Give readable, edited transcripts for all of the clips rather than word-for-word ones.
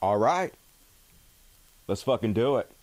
All right. Let's fucking do it.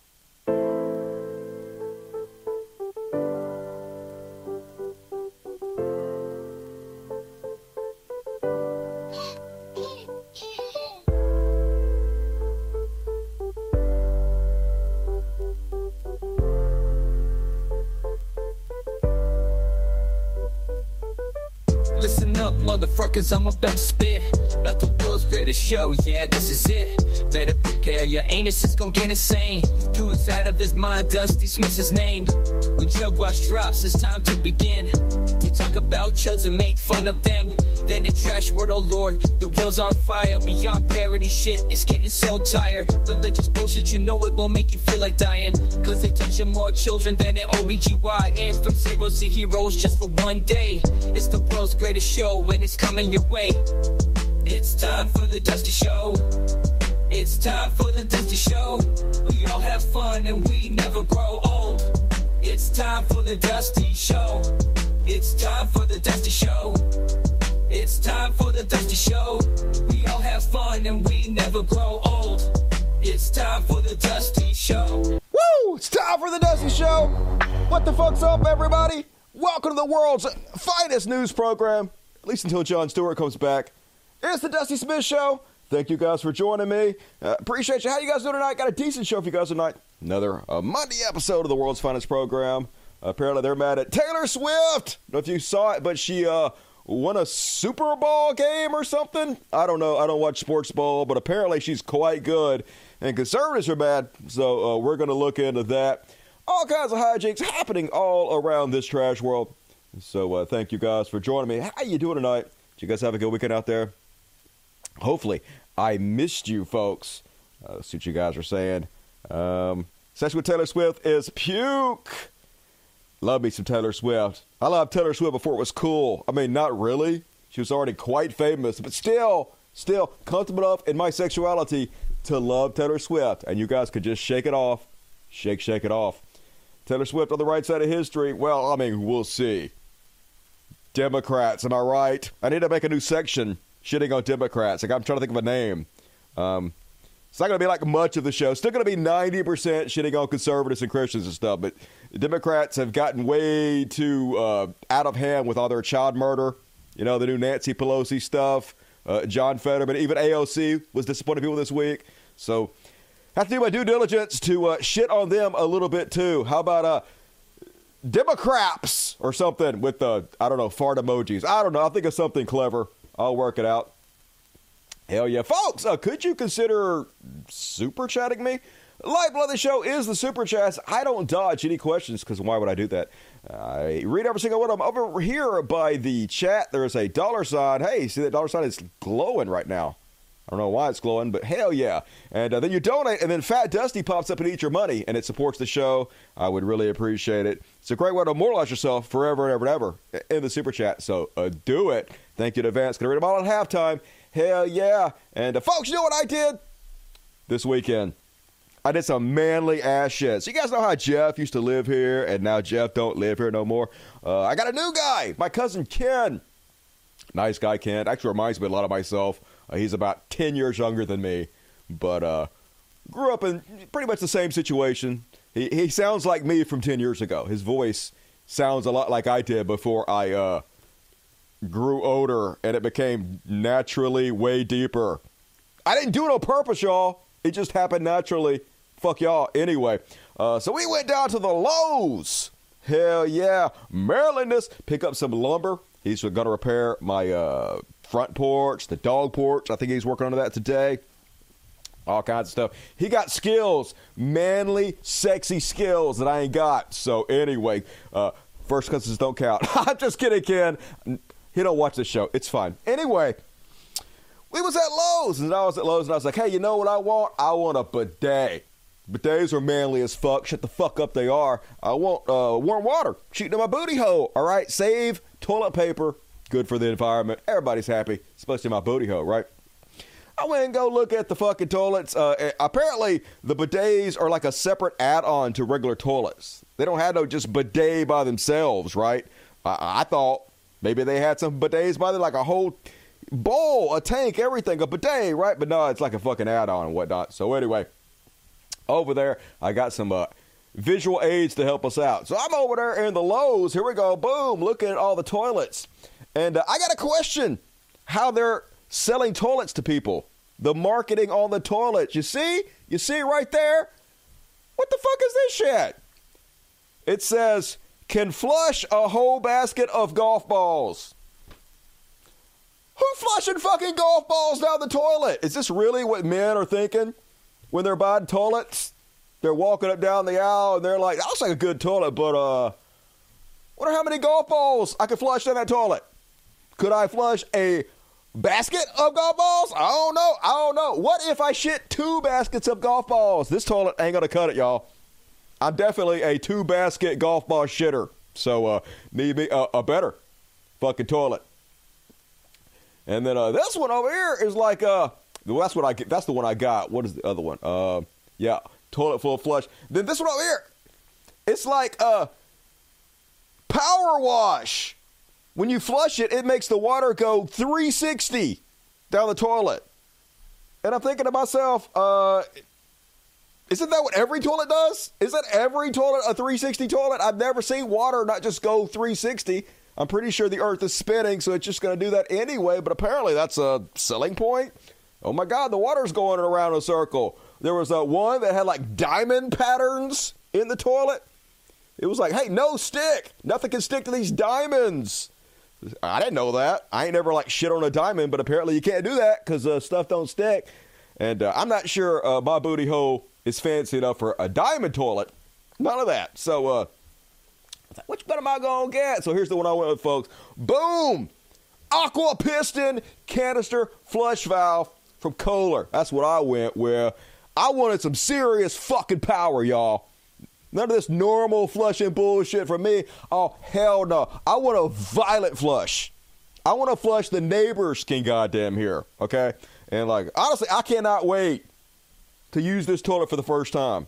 Listen up, motherfuckers, I'm about to spit about the world's greatest show, yeah, this is it. Better prepare, your anus is gon' get insane. Who is out of his mind, Dusty Smith's his name. When Jug Wash drops, it's time to begin. We talk about chuds and make fun of them. Then the trash word, oh lord, the wheel's on fire. Beyond parody shit, it's getting so tired. Religious bullshit, you know it won't make you feel like dying. Cause they touching more children than an OBGY. And from zeros to heroes just for one day. It's the world's greatest show and it's coming your way. It's time for the Dusty Show. It's time for the Dusty Show. We all have fun and we never grow old. It's time for the Dusty Show. It's time for the Dusty Show. It's time for the Dusty Show. We all have fun and we never grow old. It's time for the Dusty Show. Woo! It's time for the Dusty Show. What the fuck's up, everybody? Welcome to the world's finest news program, at least until Jon Stewart comes back. It's the Dusty Smith Show. Thank you guys for joining me. Appreciate you. How you guys doing tonight? Got a decent show for you guys tonight. Another Monday episode of the world's finest program. Apparently they're mad at Taylor Swift. I don't know if you saw it, but she won a Super Bowl game or something. I don't know. I don't watch sports ball, but apparently she's quite good. And conservatives are mad, so we're going to look into that. All kinds of hijinks happening all around this trash world. So thank you guys for joining me. How you doing tonight? Did you guys have a good weekend out there? Hopefully. I missed you, folks. See what you guys are saying. Session with Taylor Swift is puke. Love me some Taylor Swift. I loved Taylor Swift before it was cool. I mean, not really. She was already quite famous, but still comfortable enough in my sexuality to love Taylor Swift. And you guys could just shake it off. Shake it off. Taylor Swift on the right side of history. Well, I mean, we'll see. Democrats, am I right? I need to make a new section shitting on Democrats. Like, I'm trying to think of a name. It's not going to be like much of the show. Still going to be 90% shitting on conservatives and Christians and stuff. But Democrats have gotten way too out of hand with all their child murder. You know, the new Nancy Pelosi stuff. John Fetterman, even AOC was disappointing people this week. So have to do my due diligence to shit on them a little bit too. How about Democrats or something with I don't know, fart emojis. I don't know. I'll think of something clever. I'll work it out. Hell yeah. Folks, could you consider super chatting me? Lifeblood of the show is the super chats. I don't dodge any questions because why would I do that? I read every single one of them. Over here by the chat, there's a $sign. Hey, see that $sign is glowing right now. I don't know why it's glowing, but hell yeah. And then you donate, and then Fat Dusty pops up and eats your money, and it supports the show. I would really appreciate it. It's a great way to immortalize yourself forever and ever and ever in the super chat. So do it. Thank you in advance. Going to read them all at halftime. Hell yeah. And folks, you know what I did this weekend? I did some manly ass shit. So you guys know how Jeff used to live here, and now Jeff don't live here no more. I got a new guy, my cousin Ken. Nice guy, Ken. Actually reminds me a lot of myself. He's about 10 years younger than me, but grew up in pretty much the same situation. He sounds like me from 10 years ago. His voice sounds a lot like I did before I grew older, and it became naturally way deeper. I didn't do it on purpose, y'all. It just happened naturally. Fuck y'all. Anyway, so we went down to the Lowe's. Hell yeah. Marylandness. Pick up some lumber. He's going to repair my front porch, the dog porch. I think he's working on that today. All kinds of stuff. He got skills, manly, sexy skills that I ain't got. So anyway, first cousins don't count. I'm just kidding, Ken. He don't watch this show. It's fine. Anyway, we was at Lowe's, and I was at Lowe's, and I was like, hey, you know what I want? I want a bidet. Bidets are manly as fuck. Shut the fuck up, they are. I want warm water shooting in my booty hole. All right, save toilet paper. Good for the environment. Everybody's happy, especially my booty hole, right? I went and go look at the fucking toilets. Apparently, the bidets are like a separate add-on to regular toilets. They don't have no just bidet by themselves, right? I thought maybe they had some bidets by them, like a whole, bowl, a tank, everything, a bidet, right? But no, it's like a fucking add-on and whatnot. So anyway, over there, I got some visual aids to help us out. So I'm over there in the Lowe's. Here we go. Boom. Looking at all the toilets. And I got a question. How they're selling toilets to people. The marketing on the toilets. You see? You see right there? What the fuck is this shit? It says, can flush a whole basket of golf balls. Who flushing fucking golf balls down the toilet? Is this really what men are thinking when they're buying toilets? They're walking up down the aisle and they're like, that looks like a good toilet, but wonder how many golf balls I could flush down that toilet. Could I flush a basket of golf balls? I don't know. What if I shit 2 baskets of golf balls? This toilet ain't gonna cut it, y'all. I'm definitely a 2-basket golf ball shitter. So need me a better fucking toilet. And then this one over here is like that's what I get. That's the one I got. What is the other one? Yeah, toilet full of flush. Then this one over here, it's like power wash. When you flush it, it makes the water go 360 down the toilet. And I'm thinking to myself, isn't that what every toilet does? Isn't every toilet a 360 toilet? I've never seen water not just go 360. I'm pretty sure the earth is spinning, so it's just going to do that anyway. But apparently that's a selling point. Oh, my God, the water's going around in a circle. There was one that had like diamond patterns in the toilet. It was like, hey, no stick. Nothing can stick to these diamonds. I didn't know that. I ain't never like shit on a diamond, but apparently you can't do that because stuff don't stick. And I'm not sure my booty hole is fancy enough for a diamond toilet. None of that. So which one am I going to get? So here's the one I went with, folks. Boom! Aqua Piston Canister Flush Valve from Kohler. That's what I went with. I wanted some serious fucking power, y'all. None of this normal flushing bullshit from me. Oh, hell no. I want a violent flush. I want to flush the neighbors can goddamn hear, okay? And, like, honestly, I cannot wait to use this toilet for the first time.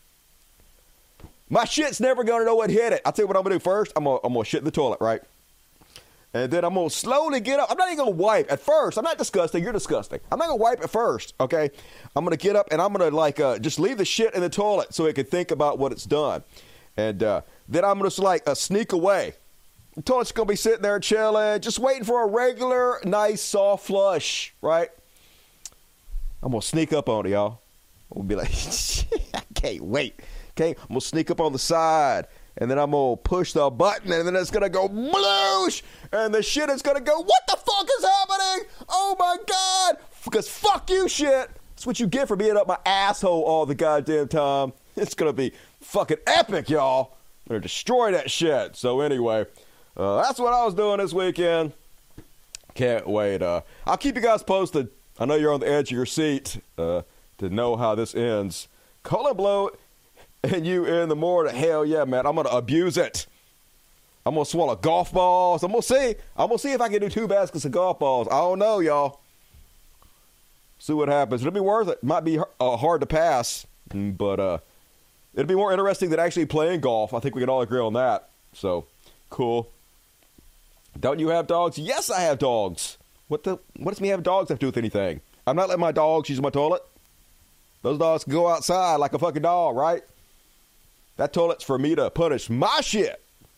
My shit's never going to know what hit it. I'll tell you what I'm going to do first. I'm going to shit in the toilet, right? And then I'm going to slowly get up. I'm not even going to wipe at first. I'm not disgusting. You're disgusting. I'm not going to wipe at first, okay? I'm going to get up and I'm going to, like, just leave the shit in the toilet so it can think about what it's done. And then I'm going to, like, sneak away. The toilet's going to be sitting there chilling, just waiting for a regular, nice, soft flush, right? I'm going to sneak up on it, y'all. I'm going to be like, I can't wait. Okay, I'm going to sneak up on the side. And then I'm going to push the button, and then it's going to go bloosh, and the shit is going to go, what the fuck is happening? Oh, my God. Because fuck you, shit. That's what you get for being up my asshole all the goddamn time. It's going to be fucking epic, y'all. I'm going to destroy that shit. So anyway, that's what I was doing this weekend. Can't wait. I'll keep you guys posted. I know you're on the edge of your seat to know how this ends. Colon blow and you in the morning. Hell yeah, man. I'm going to abuse it. I'm going to swallow golf balls. I'm going to see. I'm going to see if I can do 2 baskets of golf balls. I don't know, y'all. See what happens. It'll be worth it. Might be hard to pass, but it'll be more interesting than actually playing golf. I think we can all agree on that. So, cool. Don't you have dogs? Yes, I have dogs. What does me have dogs have to do with anything? I'm not letting my dogs use my toilet. Those dogs can go outside like a fucking dog, right? That toilet's for me to punish my shit.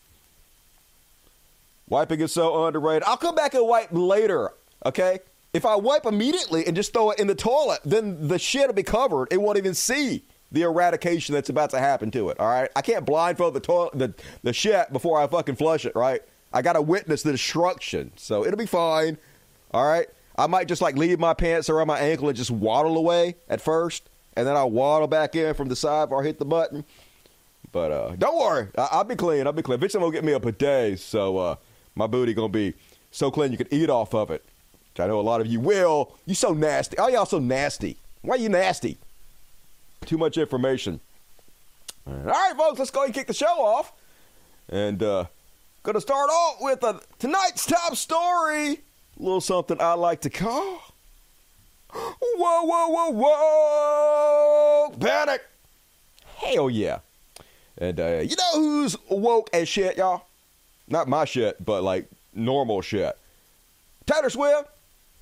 Wiping is so underrated. I'll come back and wipe later, okay? If I wipe immediately and just throw it in the toilet, then the shit will be covered. It won't even see the eradication that's about to happen to it, all right? I can't blindfold the toilet, the shit before I fucking flush it, right? I got to witness the destruction, so it'll be fine, all right? I might just, like, leave my pants around my ankle and just waddle away at first, and then I'll waddle back in from the side before I hit the button. But don't worry. I'll be clean. Eventually, I'm going to get me a bidet, so my booty going to be so clean you can eat off of it. Which I know a lot of you will. You so nasty. Oh, y'all so nasty. Why are you nasty? Too much information. All right, folks, let's go ahead and kick the show off. And going to start off with tonight's top story. A little something I like to call... Whoa, whoa, whoa, whoa! Panic! Hell yeah. And you know who's woke as shit, y'all? Not my shit, but like normal shit. Taylor Swift.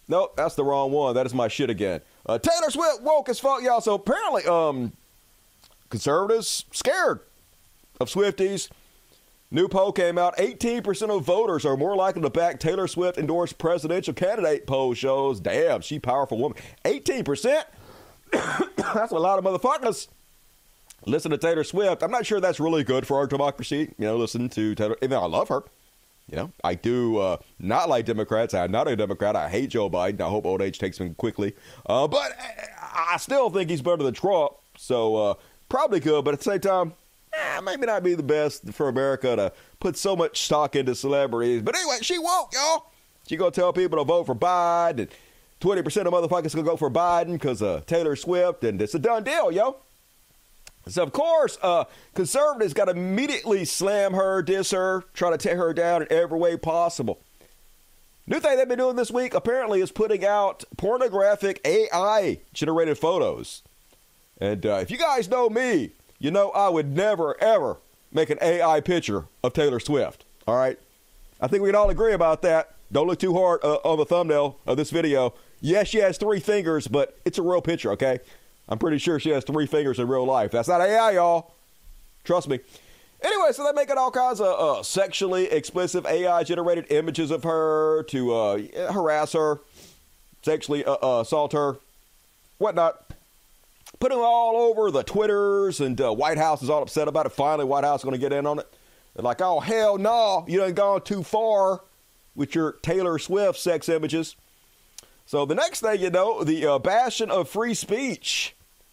Nope, that's the wrong one. That is my shit again. Taylor Swift woke as fuck, y'all. So apparently, conservatives scared of Swifties. New poll came out. 18% of voters are more likely to back Taylor Swift endorsed presidential candidate. Poll shows. Damn, she powerful woman. 18%? That's a lot of motherfuckers. Listen to Taylor Swift. I'm not sure that's really good for our democracy. Listen to Taylor. Even though I love her. I do not like Democrats. I'm not a Democrat. I hate Joe Biden. I hope old age takes him quickly. But I still think he's better than Trump. So probably good. But at the same time, maybe not be the best for America to put so much stock into celebrities. But anyway, she woke, y'all. She going to tell people to vote for Biden. And 20% of motherfuckers going to go for Biden because of Taylor Swift. And it's a done deal, yo. So, of course, conservatives got to immediately slam her, diss her, try to tear her down in every way possible. New thing they've been doing this week, apparently, is putting out pornographic AI-generated photos. And if you guys know me, you know I would never, ever make an AI picture of Taylor Swift. All right? I think we can all agree about that. Don't look too hard on the thumbnail of this video. Yes, she has 3 fingers, but it's a real picture, okay? I'm pretty sure she has 3 fingers in real life. That's not AI, y'all. Trust me. Anyway, so they're making all kinds of sexually explicit AI-generated images of her to harass her, sexually assault her, whatnot. Putting them all over the Twitters, and White House is all upset about it. Finally, White House is going to get in on it. They're like, oh, hell no, you done gone too far with your Taylor Swift sex images. So the next thing you know, the bastion of free speech,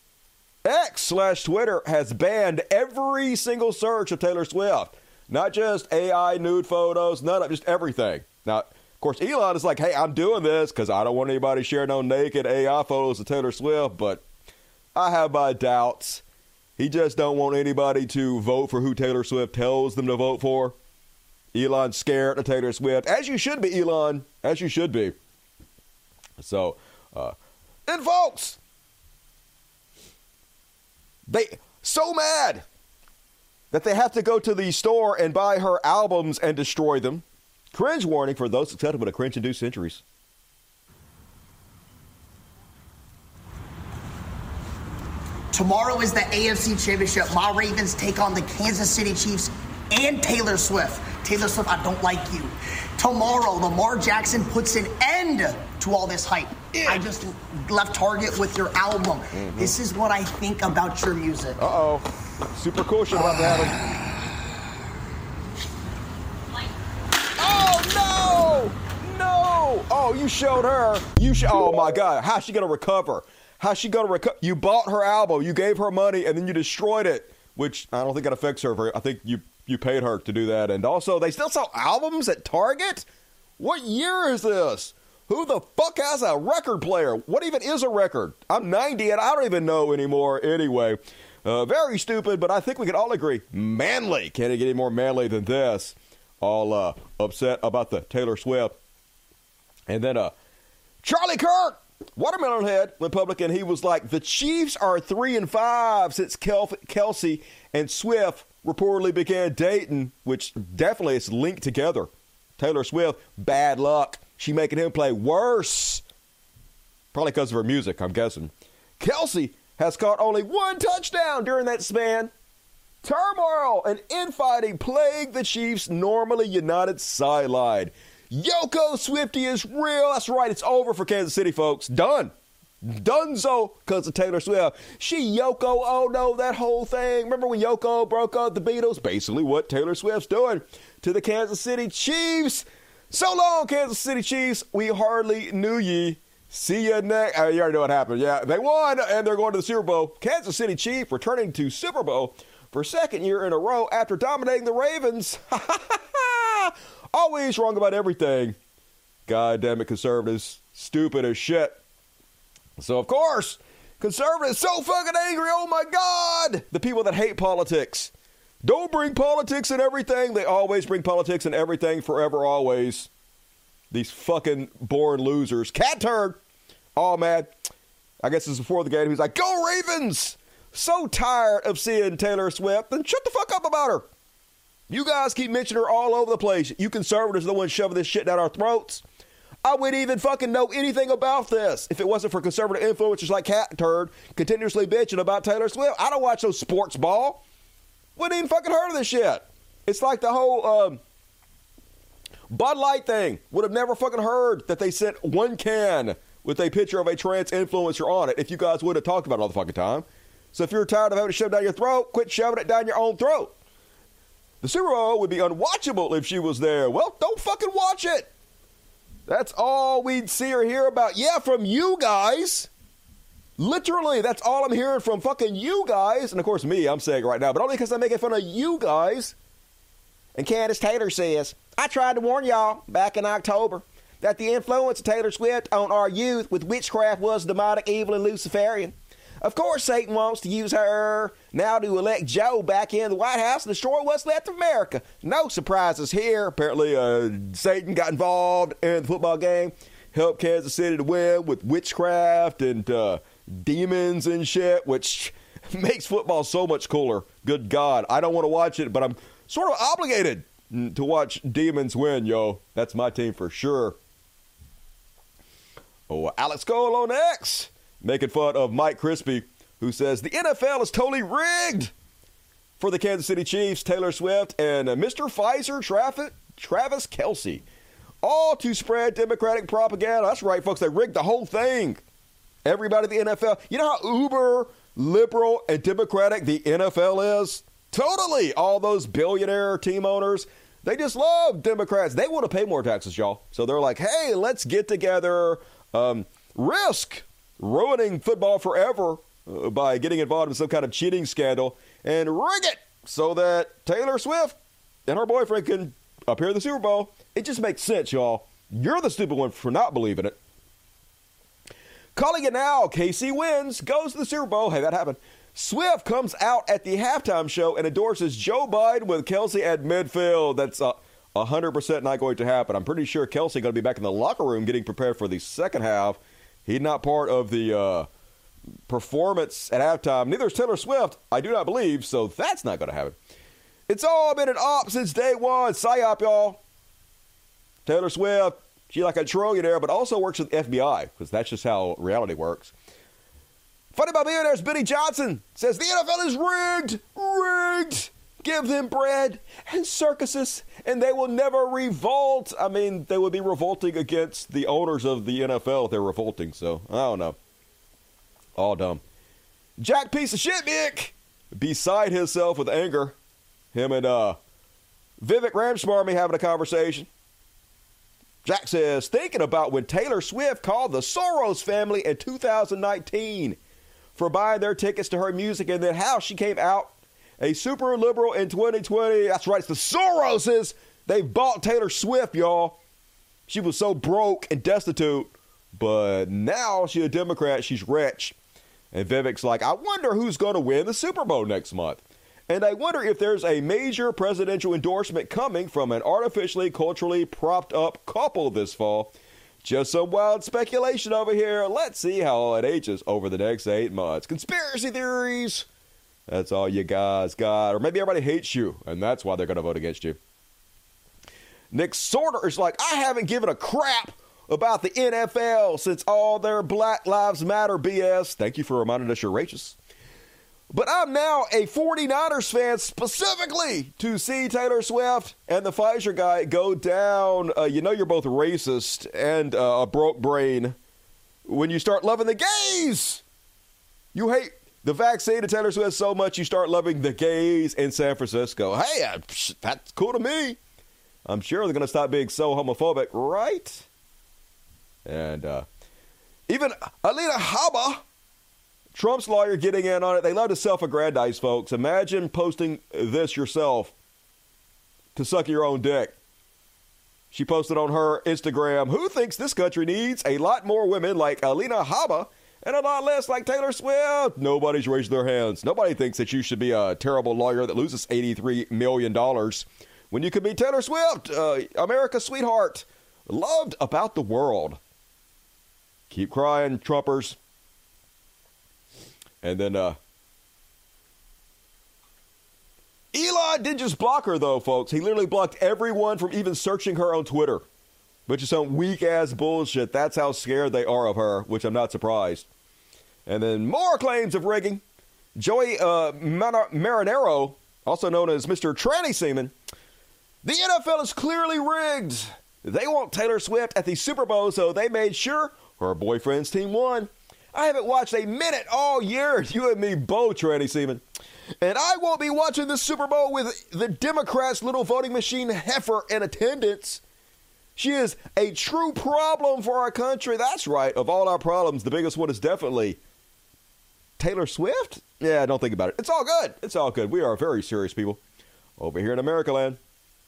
X/Twitter has banned every single search of Taylor Swift. Not just AI nude photos, none of just everything. Now, of course, Elon is like, hey, I'm doing this because I don't want anybody sharing no naked AI photos of Taylor Swift, but I have my doubts. He just don't want anybody to vote for who Taylor Swift tells them to vote for. Elon's scared of Taylor Swift, as you should be, Elon, as you should be. So, and folks, they so mad that they have to go to the store and buy her albums and destroy them. Cringe warning for those susceptible to cringe-induced injuries. Tomorrow is the AFC Championship. My Ravens take on the Kansas City Chiefs and Taylor Swift. Taylor Swift, I don't like you. Tomorrow, Lamar Jackson puts an end to all this hype. I just left Target with your album. Mm-hmm. This is what I think about your music. Uh-oh. Super cool shit about that. Oh, no! No! Oh, you showed her. Oh, my God. How's she going to recover? How's she going to recover? You bought her album. You gave her money, and then you destroyed it, which I don't think that affects her. I think you paid her to do that. And also, they still sell albums at Target? What year is this? Who the fuck has a record player? What even is a record? I'm 90 and I don't even know anymore anyway. Very stupid, but I think we can all agree. Manly. Can't it get any more manly than this? All upset about the Taylor Swift. And then Charlie Kirk, Watermelon Head, Republican, he was like, the Chiefs are 3-5 since Kelsey and Swift reportedly began dating, which definitely is linked together. Taylor Swift, bad luck. She making him play worse. Probably because of her music, I'm guessing. Kelsey has caught only 1 touchdown during that span. Turmoil and infighting plague the Chiefs' normally united sideline. Yoko Swiftie is real. That's right, it's over for Kansas City, folks. Done. Donezo because of Taylor Swift. She Yoko, oh no, that whole thing. Remember when Yoko broke up the Beatles? Basically what Taylor Swift's doing to the Kansas City Chiefs. So long, Kansas City Chiefs. We hardly knew ye. See you next. You already know what happened. Yeah, they won, and they're going to the Super Bowl. Kansas City Chiefs returning to Super Bowl for 2nd year in a row after dominating the Ravens. Always wrong about everything. God damn it, conservatives. Stupid as shit. So, of course, conservatives so fucking angry. Oh, my God. The people that hate politics. Don't bring politics in everything. They always bring politics in everything, forever, always. These fucking born losers. Cat turd. All mad. I guess it's before the game. He's like, go Ravens. So tired of seeing Taylor Swift. Then shut the fuck up about her. You guys keep mentioning her all over the place. You conservatives are the ones shoving this shit down our throats. I wouldn't even fucking know anything about this if it wasn't for conservative influencers like Cat Turd continuously bitching about Taylor Swift. I don't watch no sports ball. Wouldn't even fucking heard of this shit. It's like the whole Bud Light thing. Would have never fucking heard that they sent one can with a picture of a trans influencer on it if you guys would have talked about it all the fucking time. So if you're tired of having to shove it down your throat, quit shoving it down your own throat. The Super Bowl would be unwatchable if she was there. Well, don't fucking watch it. That's all we'd see or hear about. Yeah, from you guys. Literally, that's all I'm hearing from fucking you guys. And of course me, I'm saying it right now, but only because I'm making fun of you guys. And Candace Taylor says, I tried to warn y'all back in October that the influence of Taylor Swift on our youth with witchcraft was demonic, evil, and Luciferian. Of course, Satan wants to use her now to elect Joe back in the White House and destroy what's left of America. No surprises here. Apparently, Satan got involved in the football game, helped Kansas City to win with witchcraft and demons and shit, which makes football so much cooler. Good God. I don't want to watch it, but I'm sort of obligated to watch demons win, yo. That's my team for sure. Oh, Alex Cole on X, making fun of Mike Crispy, who says the NFL is totally rigged for the Kansas City Chiefs, Taylor Swift, and Mr. Pfizer, Travis Kelce, all to spread Democratic propaganda. That's right, folks. They rigged the whole thing. Everybody in the NFL. You know how uber liberal and democratic the NFL is? Totally. All those billionaire team owners, they just love Democrats. They want to pay more taxes, y'all. So they're like, hey, let's get together, risk ruining football forever by getting involved in some kind of cheating scandal and rig it so that Taylor Swift and her boyfriend can appear in the Super Bowl. It just makes sense, y'all. You're the stupid one for not believing it. Calling it now, KC wins, goes to the Super Bowl. Hey, that happened. Swift comes out at the halftime show and endorses Joe Biden with Kelce at midfield. That's 100% not going to happen. I'm pretty sure Kelce going to be back in the locker room getting prepared for the second half. He's not part of the performance at halftime. Neither is Taylor Swift, I do not believe, so that's not going to happen. It's all been an op since day one. PSYOP, y'all. Taylor Swift, she's like a trillionaire, but also works with the FBI, because that's just how reality works. Funny about Billionaires, Benny Johnson says the NFL is rigged. Rigged. Give them bread and circuses, and they will never revolt. I mean, they would be revolting against the owners of the NFL if they're revolting, so I don't know. All dumb. Jack piece of shit, Mick, beside himself with anger. Him and Vivek Ramaswamy having a conversation. Jack says, thinking about when Taylor Swift called the Soros family in 2019 for buying their tickets to her music, and then how she came out a super liberal in 2020. That's right, it's the Soroses. They bought Taylor Swift, y'all. She was so broke and destitute, but now she's a Democrat. She's rich. And Vivek's like, I wonder who's going to win the Super Bowl next month. And I wonder if there's a major presidential endorsement coming from an artificially, culturally propped up couple this fall. Just some wild speculation over here. Let's see how it ages over the next 8 months. Conspiracy theories. That's all you guys got. Or maybe everybody hates you, and that's why they're going to vote against you. Nick Sorter is like, I haven't given a crap about the NFL since all their Black Lives Matter BS. Thank you for reminding us you're racist. But I'm now a 49ers fan specifically to see Taylor Swift and the Pfizer guy go down. You know you're both racist and a broke brain when you start loving the gays. You hate the vaccine to Taylor Swift so much you start loving the gays in San Francisco. Hey, that's cool to me. I'm sure they're going to stop being so homophobic, right? And even Alina Habba, Trump's lawyer, getting in on it. They love to self-aggrandize, folks. Imagine posting this yourself to suck your own dick. She posted on her Instagram, who thinks this country needs a lot more women like Alina Habba and a lot less like Taylor Swift? Nobody's raised their hands. Nobody thinks that you should be a terrible lawyer that loses $83 million when you could be Taylor Swift, America's sweetheart, loved about the world. Keep crying, Trumpers. And then Elon didn't just block her, though, folks. He literally blocked everyone from even searching her on Twitter. Which is some weak-ass bullshit. That's how scared they are of her, which I'm not surprised. And then more claims of rigging. Joey Marinero, also known as Mr. Tranny Seaman. The NFL is clearly rigged. They want Taylor Swift at the Super Bowl, so they made sure her boyfriend's team won. I haven't watched a minute all year. You and me both, Tranny Seaman. And I won't be watching the Super Bowl with the Democrats' little voting machine heifer in attendance. She is a true problem for our country. That's right. Of all our problems, the biggest one is definitely Taylor Swift? Yeah, don't think about it. It's all good. It's all good. We are very serious people over here in America land.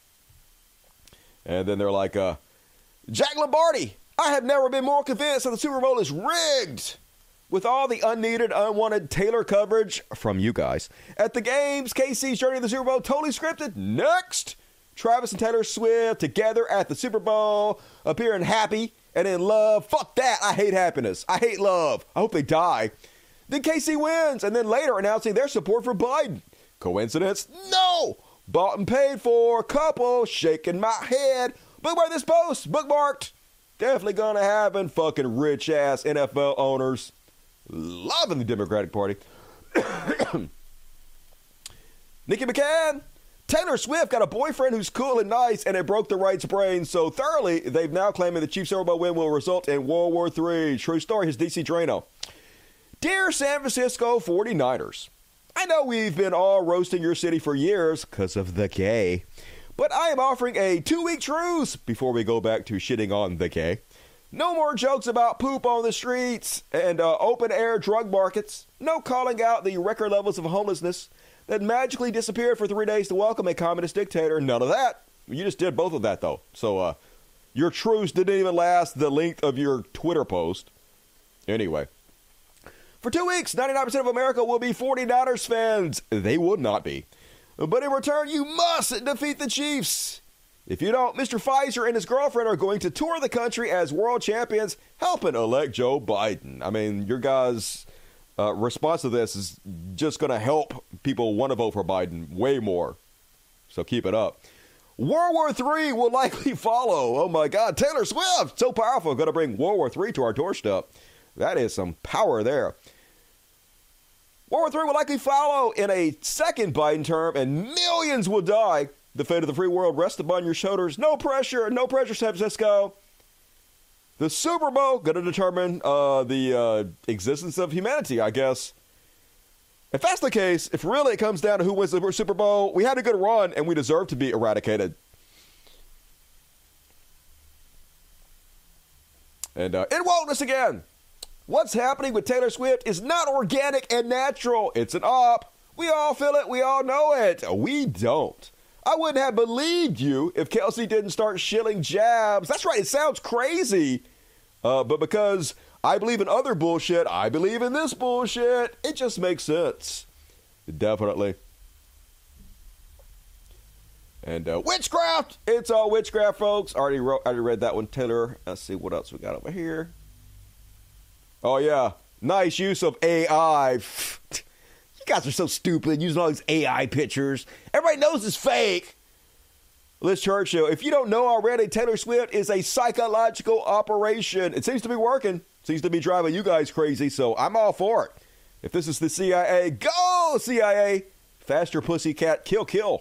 And then they're like, Jack Lombardi, I have never been more convinced that the Super Bowl is rigged. With all the unneeded, unwanted Taylor coverage from you guys. At the games, KC's journey to the Super Bowl totally scripted. Next, Travis and Taylor Swift together at the Super Bowl, appearing happy and in love. Fuck that. I hate happiness. I hate love. I hope they die. Then KC wins, and then later announcing their support for Biden. Coincidence? No! Bought and paid for. Couple. Shaking my head. Bookmark this post. Bookmarked. Definitely gonna happen. Fucking rich-ass NFL owners. Loving the Democratic Party. Nikki McCann. Taylor Swift got a boyfriend who's cool and nice, and it broke the right's brain so thoroughly, they've now claiming the Chiefs Super Bowl win will result in World War III. True story, his DC Drano. Dear San Francisco 49ers, I know we've been all roasting your city for years because of the gay, but I am offering a 2-week truce before we go back to shitting on the gay. No more jokes about poop on the streets and open-air drug markets. No calling out the record levels of homelessness that magically disappeared for 3 days to welcome a communist dictator. None of that. You just did both of that, though. So your truce didn't even last the length of your Twitter post. Anyway. For 2 weeks, 99% of America will be 49ers fans. They would not be. But in return, you must defeat the Chiefs. If you don't, Mr. Pfizer and his girlfriend are going to tour the country as world champions, helping elect Joe Biden. I mean, your guys' response to this is just going to help people want to vote for Biden way more. So keep it up. World War III will likely follow. Oh, my God. Taylor Swift, so powerful, going to bring World War III to our doorstep. That is some power there. World War III will likely follow in a second Biden term, and millions will die. The fate of the free world rests upon your shoulders. No pressure, San Francisco. The Super Bowl going to determine the existence of humanity, I guess. If that's the case, if really it comes down to who wins the Super Bowl, we had a good run and we deserve to be eradicated. And in wokeness again. What's happening with Taylor Swift is not organic and natural. It's an op. We all feel it. We all know it. We don't. I wouldn't have believed you if Kelsey didn't start shilling jabs. That's right. It sounds crazy. But because I believe in other bullshit, I believe in this bullshit. It just makes sense. Definitely. And witchcraft. It's all witchcraft, folks. Already read that one, Taylor. Let's see what else we got over here. Oh, yeah. Nice use of AI. You guys are so stupid using all these AI pictures. Everybody knows it's fake. Liz Churchill, if you don't know already, Taylor Swift is a psychological operation. It seems to be working. Seems to be driving you guys crazy, so I'm all for it. If this is the CIA, go CIA. Faster pussycat, kill.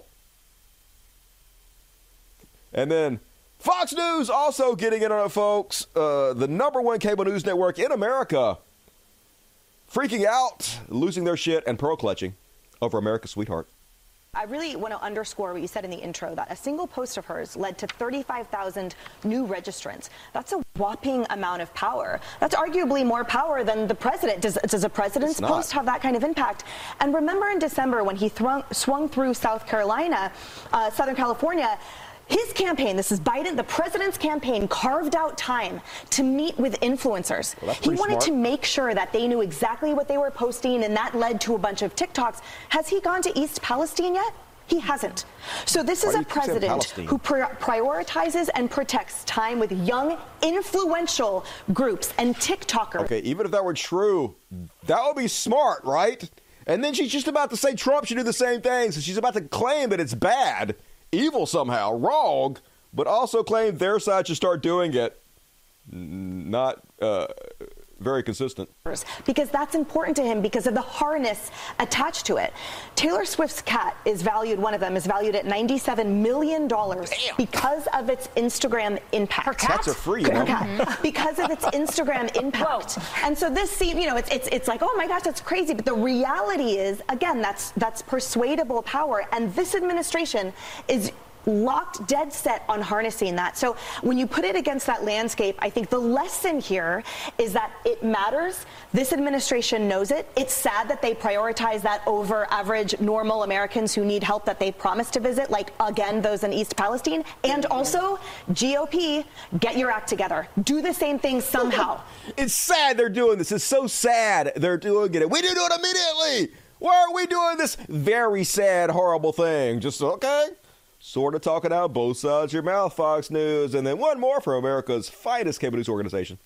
And then Fox News also getting in on it, folks. The number one cable news network in America freaking out, losing their shit and pearl clutching over America's sweetheart. I really want to underscore what you said in the intro, that a single post of hers led to 35,000 new registrants. That's a whopping amount of power. That's arguably more power than the president. Does a president's post have that kind of impact? And remember in December when he swung through Southern California, his campaign, this is Biden, the president's campaign, carved out time to meet with influencers. Well, he wanted to make sure that they knew exactly what they were posting, and that led to a bunch of TikToks. Has he gone to East Palestine yet? He hasn't. So this is a president who prioritizes and protects time with young, influential groups and TikTokers. Okay, even if that were true, that would be smart, right? And then she's just about to say Trump should do the same thing, so she's about to claim that it's bad. Evil somehow, wrong. but also claimed their side should start doing it. Not very consistent. Because that's important to him because of the harness attached to it. Taylor Swift's cat is valued, one of them is valued at $97 million because of its Instagram impact. Her cats are free, you know? Because of its Instagram impact. Whoa. And so this seems, it's like, oh my gosh, that's crazy. But the reality is, again, that's persuadable power. And this administration is locked dead set on harnessing that. So when you put it against that landscape, I think the lesson here is that it matters. This administration knows it. It's sad that they prioritize that over average normal Americans who need help that they promised to visit, like, again, those in East Palestine. And also, GOP, get your act together. Do the same thing somehow. It's sad they're doing this. It's so sad they're doing it. We need to do it immediately. Why are we doing this very sad, horrible thing? Just, okay. Sort of talking out both sides of your mouth, Fox News. And then one more from America's finest cable news organization.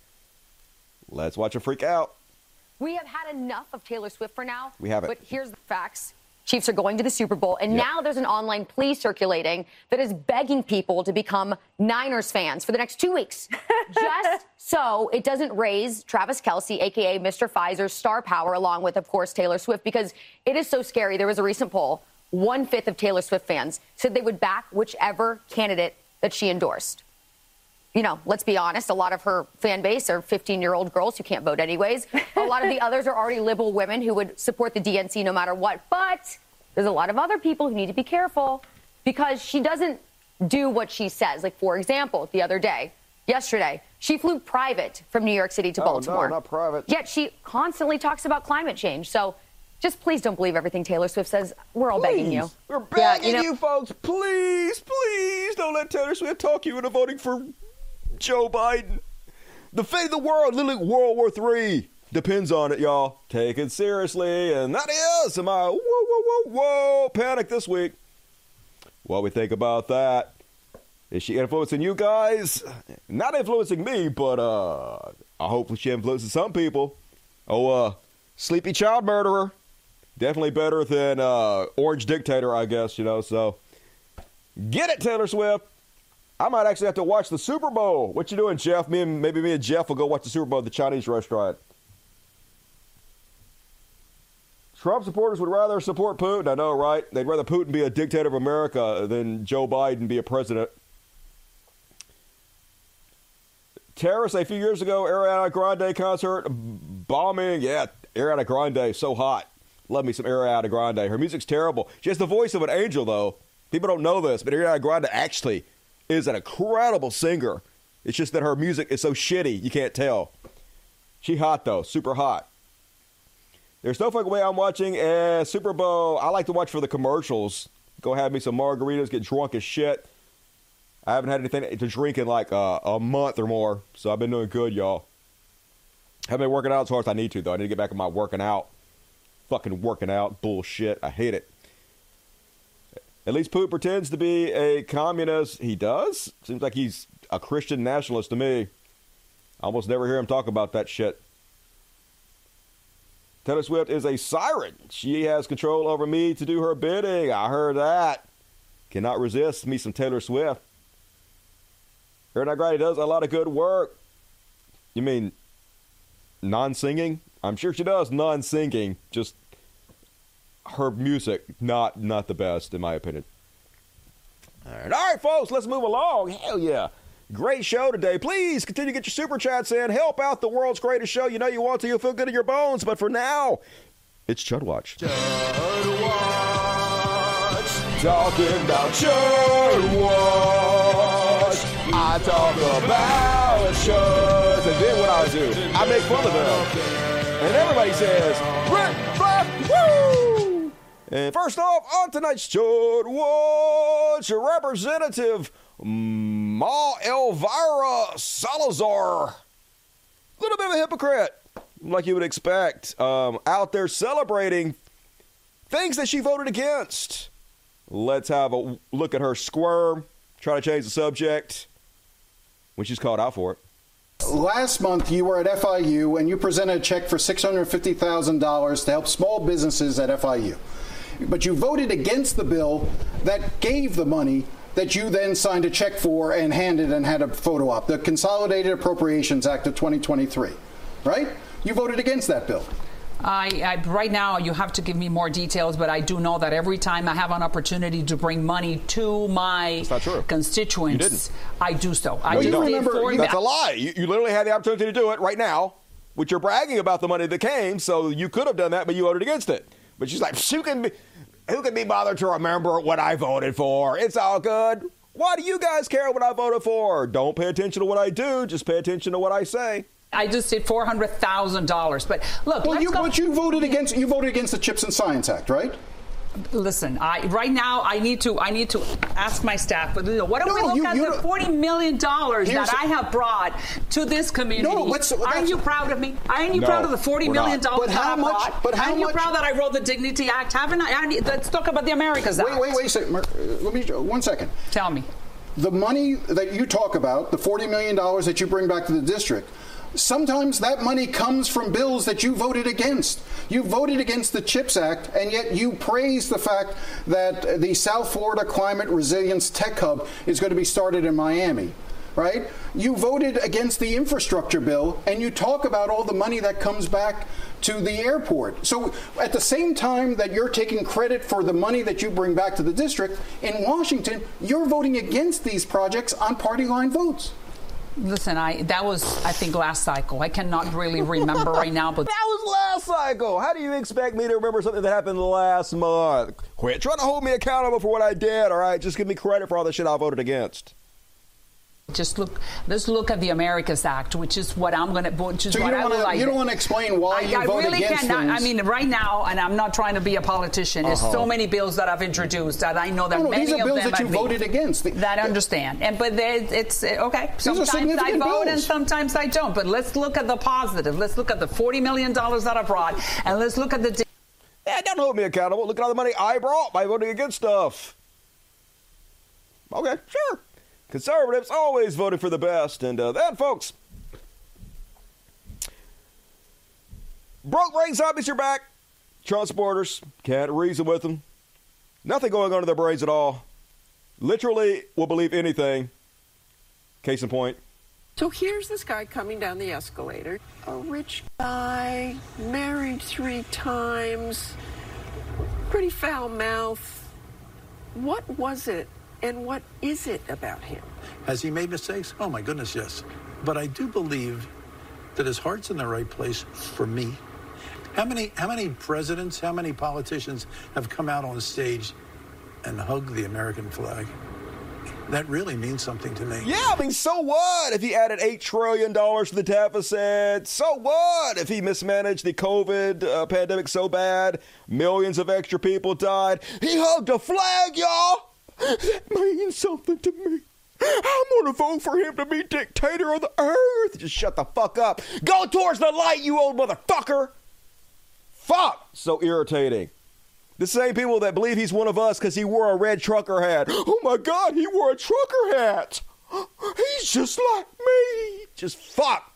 Let's watch it freak out. We have had enough of Taylor Swift for now. We haven't. But here's the facts. Chiefs are going to the Super Bowl, and now there's an online plea circulating that is begging people to become Niners fans for the next 2 weeks. Just so it doesn't raise Travis Kelce, a.k.a. Mr. Pfizer's star power, along with, of course, Taylor Swift, because it is so scary. There was a recent poll. 1/5 of Taylor Swift fans said they would back whichever candidate that she endorsed. Let's be honest, a lot of her fan base are 15-year-old girls who can't vote anyways. A lot of the others are already liberal women who would support the DNC no matter what. But there's a lot of other people who need to be careful because she doesn't do what she says. Like, for example, yesterday, she flew private from New York City to Baltimore. No, not private. Yet she constantly talks about climate change. So just please don't believe everything Taylor Swift says. We're all begging you. We're begging you, folks. Please don't let Taylor Swift talk you into voting for Joe Biden. The fate of the world, literally World War III, depends on it, y'all. Take it seriously. And that is my whoa panic this week. What we think about that? Is she influencing you guys? Not influencing me, but I hope she influences some people. Sleepy child murderer. Definitely better than orange dictator, I guess, so get it, Taylor Swift. I might actually have to watch the Super Bowl. What you doing, Jeff? Maybe me and Jeff will go watch the Super Bowl at the Chinese restaurant. Trump supporters would rather support Putin. I know, right? They'd rather Putin be a dictator of America than Joe Biden be a president. Terrorists a few years ago, Ariana Grande concert bombing. Yeah, Ariana Grande, so hot. Love me some Ariana Grande. Her music's terrible. She has the voice of an angel, though. People don't know this, but Ariana Grande actually is an incredible singer. It's just that her music is so shitty, you can't tell. She hot, though. Super hot. There's no fucking way I'm watching a Super Bowl. I like to watch for the commercials. Go have me some margaritas, get drunk as shit. I haven't had anything to drink in like a month or more, so I've been doing good, y'all. Haven't been working out as hard as I need to, though. I need to get back in my working out. Fucking working out. Bullshit. I hate it. At least Putin pretends to be a communist. He does? Seems like he's a Christian nationalist to me. I almost never hear him talk about that shit. Taylor Swift is a siren. She has control over me to do her bidding. I heard that. Cannot resist me some Taylor Swift. Ariana Grande does a lot of good work. You mean non-singing? I'm sure she does non-singing. Just her music, not the best, in my opinion. All right, folks, let's move along. Hell yeah. Great show today. Please continue to get your super chats in. Help out the world's greatest show. You know you want to. You'll feel good in your bones. But for now, it's Chud Watch. Chud Watch. Talking about Chud Watch. I talk about shows. And then what I do, I make fun of them. And everybody says, Rick, Flack, woo! And first off, on tonight's Chud Watch, Representative Ma Elvira Salazar. A little bit of a hypocrite, like you would expect. Out there celebrating things that she voted against. Let's have a look at her squirm, try to change the subject when she's called out for it. Last month, you were at FIU and you presented a check for $650,000 to help small businesses at FIU. But you voted against the bill that gave the money that you then signed a check for and handed and had a photo op, the Consolidated Appropriations Act of 2023, right? You voted against that bill. Right now, you have to give me more details, but I do know that every time I have an opportunity to bring money to my constituents, I do so. That's a lie. You literally had the opportunity to do it right now, which you're bragging about the money that came, so you could have done that, but you voted against it. But she's like, who can be bothered to remember what I voted for? It's all good. Why do you guys care what I voted for? Don't pay attention to what I do. Just pay attention to what I say. I just did $400,000. But look, but you voted against the CHIPS and Science Act, right? Listen, right now I need to ask my staff. But what do we look at the $40 million that I have brought to this community? Aren't you proud of me? Aren't you proud of the $40 million that I brought? But aren't you proud that I wrote the Dignity Act? Haven't I? Let's talk about the Americas Act. Wait a second. Let me 1 second. Tell me. The money that you talk about, the $40 million that you bring back to the district, sometimes that money comes from bills that you voted against. You voted against the CHIPS Act, and yet you praise the fact that the South Florida Climate Resilience Tech Hub is going to be started in Miami, right? You voted against the infrastructure bill, and you talk about all the money that comes back to the airport. So at the same time that you're taking credit for the money that you bring back to the district, in Washington, you're voting against these projects on party line votes. Listen, that was, I think, last cycle. I cannot really remember right now, but that was last cycle. How do you expect me to remember something that happened last month? Quit trying to hold me accountable for what I did, all right? Just give me credit for all the shit I voted against. Let's look at the Americas Act, which is what I'm going to. So you don't want to explain why you voted against things? I mean, right now, and I'm not trying to be a politician. There's so many bills that I've introduced that I know that many these are of bills them that you voted against. That I understand, but it's okay. Sometimes I vote and sometimes I don't. But let's look at the positive. Let's look at the $40 million that I brought, and let's look at the. Don't hold me accountable. Look at all the money I brought by voting against stuff. Okay, sure. Conservatives always voted for the best. And that, folks, broke brain zombies are back. Trump supporters can't reason with them. Nothing going on in their brains at all. Literally will believe anything. Case in point. So here's this guy coming down the escalator. A rich guy, married 3 times, pretty foul mouth. What was it? And what is it about him? Has he made mistakes? Oh, my goodness, yes. But I do believe that his heart's in the right place for me. How many presidents, how many politicians have come out on stage and hugged the American flag? That really means something to me. Yeah, I mean, so what if he added $8 trillion to the deficit? So what if he mismanaged the COVID pandemic so bad, millions of extra people died? He hugged a flag, y'all. That means something to me. I'm going to vote for him to be dictator of the earth. Just shut the fuck up. Go towards the light, you old motherfucker. Fuck. So irritating. The same people that believe he's one of us because he wore a red trucker hat. Oh my God, he wore a trucker hat. He's just like me. Just fuck.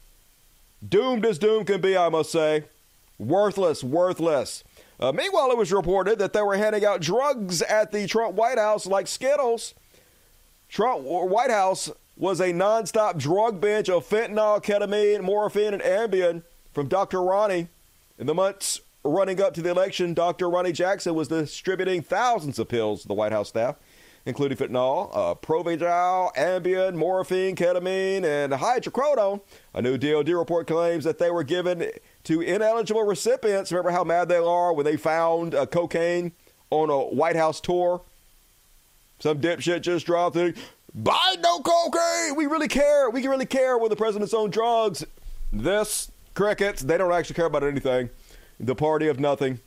Doomed as doom can be, I must say. Worthless. Meanwhile, it was reported that they were handing out drugs at the Trump White House like Skittles. Trump White House was a nonstop drug bench of fentanyl, ketamine, morphine, and Ambien from Dr. Ronnie. In the months running up to the election, Dr. Ronnie Jackson was distributing thousands of pills to the White House staff, including fentanyl, Provigil, Ambien, morphine, ketamine, and hydrocodone. A new DOD report claims that they were given to ineligible recipients. Remember how mad they are when they found cocaine on a White House tour? Some dipshit just dropped it. Buy no cocaine. We really care. We can really care when the president's on drugs. This, crickets, they don't actually care about anything. The party of nothing.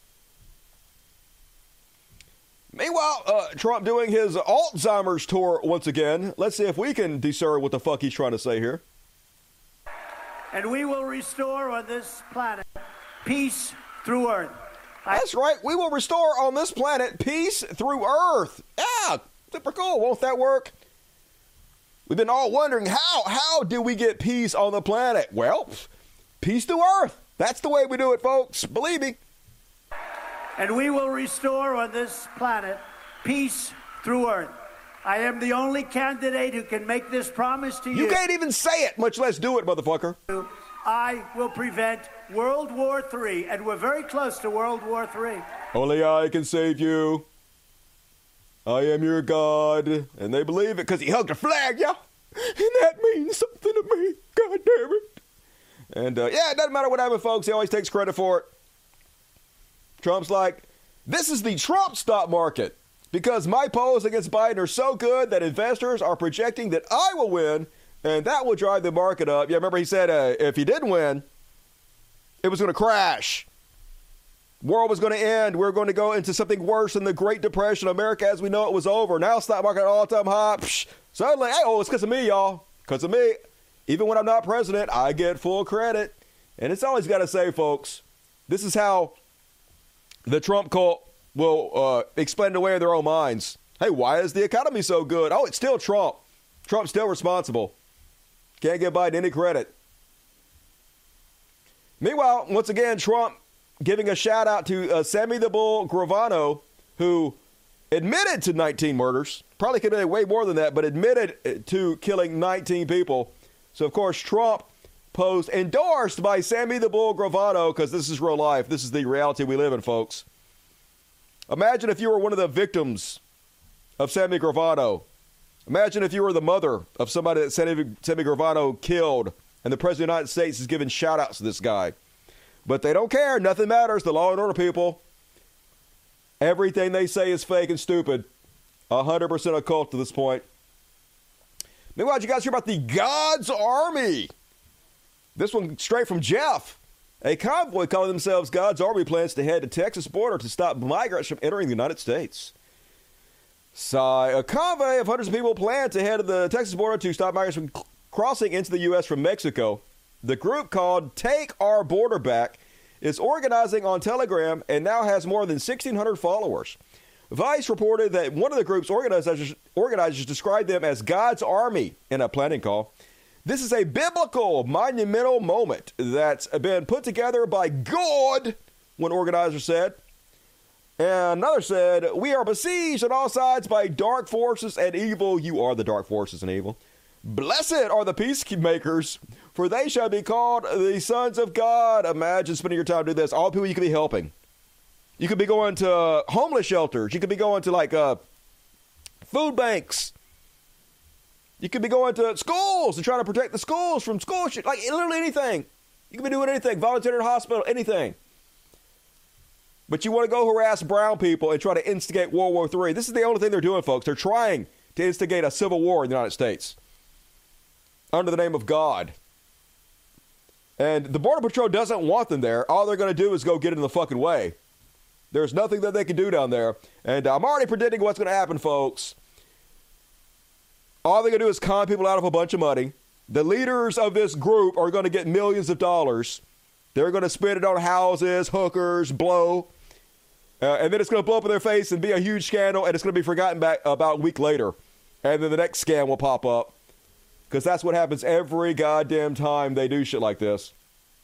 Meanwhile, Trump doing his Alzheimer's tour once again. Let's see if we can discern what the fuck he's trying to say here. And we will restore on this planet peace through earth. That's right. We will restore on this planet peace through earth. Yeah, super cool. Won't that work? We've been all wondering how did we get peace on the planet? Well, peace through earth. That's the way we do it, folks. Believe me. And we will restore on this planet peace through earth. I am the only candidate who can make this promise to you. You can't even say it, much less do it, motherfucker. I will prevent World War III, and we're very close to World War III. Only I can save you. I am your God. And they believe it because he hugged a flag, yeah? And that means something to me. God damn it. And, yeah, it doesn't matter what happens, folks. He always takes credit for it. Trump's like, this is the Trump stock market because my polls against Biden are so good that investors are projecting that I will win, and that will drive the market up. Yeah, remember he said if he didn't win, it was going to crash. World was going to end. We're going to go into something worse than the Great Depression. America as we know it was over. Now stock market all-time high. Suddenly, hey, it's because of me, y'all. Because of me. Even when I'm not president, I get full credit. And it's always got to say, folks, this is how the Trump cult will explain it away in their own minds. Hey, why is the economy so good? Oh, it's still Trump. Trump's still responsible. Can't give Biden any credit. Meanwhile, once again, Trump giving a shout out to Sammy the Bull Gravano, who admitted to 19 murders. Probably could have been way more than that, but admitted to killing 19 people. So, of course, Trump posed endorsed by Sammy the Bull Gravano, because this is real life. This is the reality we live in, folks. Imagine if you were one of the victims of Sammy Gravano. Imagine if you were the mother of somebody that Sammy Gravano killed, and the President of the United States is giving shout-outs to this guy. But they don't care. Nothing matters. The law and order people. Everything they say is fake and stupid. 100% a cult to this point. Meanwhile, did you guys hear about the God's Army? This one straight from Jeff. A convoy calling themselves God's Army plans to head to Texas border to stop migrants from entering the United States. So, a convoy of hundreds of people plan to head to the Texas border to stop migrants from crossing into the U.S. from Mexico. The group called Take Our Border Back is organizing on Telegram and now has more than 1,600 followers. Vice reported that one of the group's organizers described them as God's Army in a planning call. This is a biblical, monumental moment that's been put together by God, one organizer said. And another said, we are besieged on all sides by dark forces and evil. You are the dark forces and evil. Blessed are the peacemakers, for they shall be called the sons of God. Imagine spending your time doing this. All the people you could be helping. You could be going to homeless shelters. You could be going to food banks. You could be going to schools and trying to protect the schools from school shit. Like literally anything. You could be doing anything. Volunteer at a hospital, anything. But you want to go harass brown people and try to instigate World War III. This is the only thing they're doing, folks. They're trying to instigate a civil war in the United States under the name of God. And the Border Patrol doesn't want them there. All they're going to do is go get in the fucking way. There's nothing that they can do down there. And I'm already predicting what's going to happen, folks. All they're going to do is con people out of a bunch of money. The leaders of this group are going to get millions of dollars. They're going to spend it on houses, hookers, blow. And then it's going to blow up in their face and be a huge scandal, and it's going to be forgotten back about a week later. And then the next scam will pop up. Because that's what happens every goddamn time they do shit like this.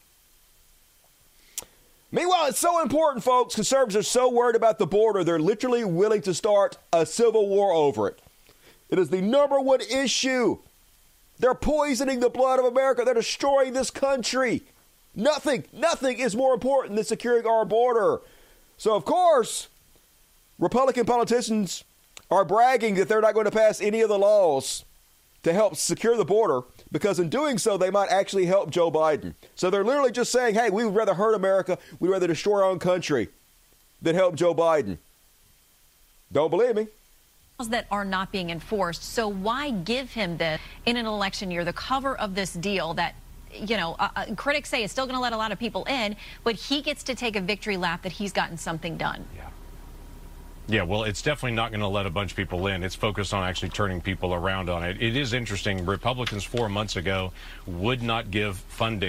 Meanwhile, it's so important, folks. Conservatives are so worried about the border, they're literally willing to start a civil war over it. It is the number one issue. They're poisoning the blood of America. They're destroying this country. Nothing is more important than securing our border. So, of course, Republican politicians are bragging that they're not going to pass any of the laws to help secure the border, because in doing so, they might actually help Joe Biden. So they're literally just saying, hey, we would rather hurt America, we'd rather destroy our own country than help Joe Biden. Don't believe me? That are not being enforced. So why give him this in an election year, the cover of this deal that, critics say is still going to let a lot of people in, but he gets to take a victory lap that he's gotten something done? Yeah, well, it's definitely not going to let a bunch of people in. It's focused on actually turning people around on it. It is interesting. Republicans 4 months ago would not give funding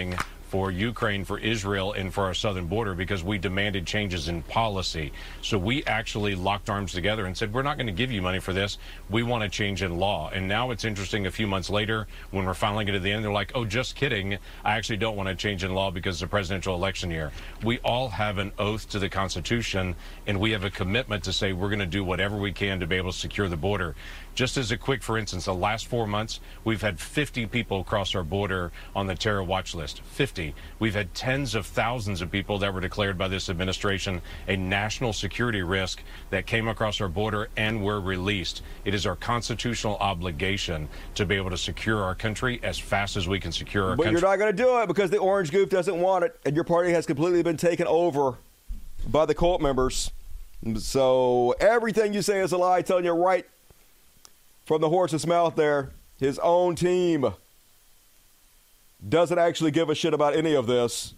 for Ukraine, for Israel, and for our southern border because we demanded changes in policy. So we actually locked arms together and said, we're not going to give you money for this. We want a change in law. And now it's interesting, a few months later, when we're finally getting to the end, they're like, oh, just kidding. I actually don't want a change in law because it's a presidential election year. We all have an oath to the Constitution, and we have a commitment to say we're going to do whatever we can to be able to secure the border. Just as a quick, for instance, the last 4 months, we've had 50 people cross our border on the terror watch list. 50. We've had tens of thousands of people that were declared by this administration a national security risk that came across our border and were released. It is our constitutional obligation to be able to secure our country as fast as we can secure our country. But you're not going to do it because the orange goof doesn't want it, and your party has completely been taken over by the cult members. So everything you say is a lie, telling you right from the horse's mouth there. His own team doesn't actually give a shit about any of this.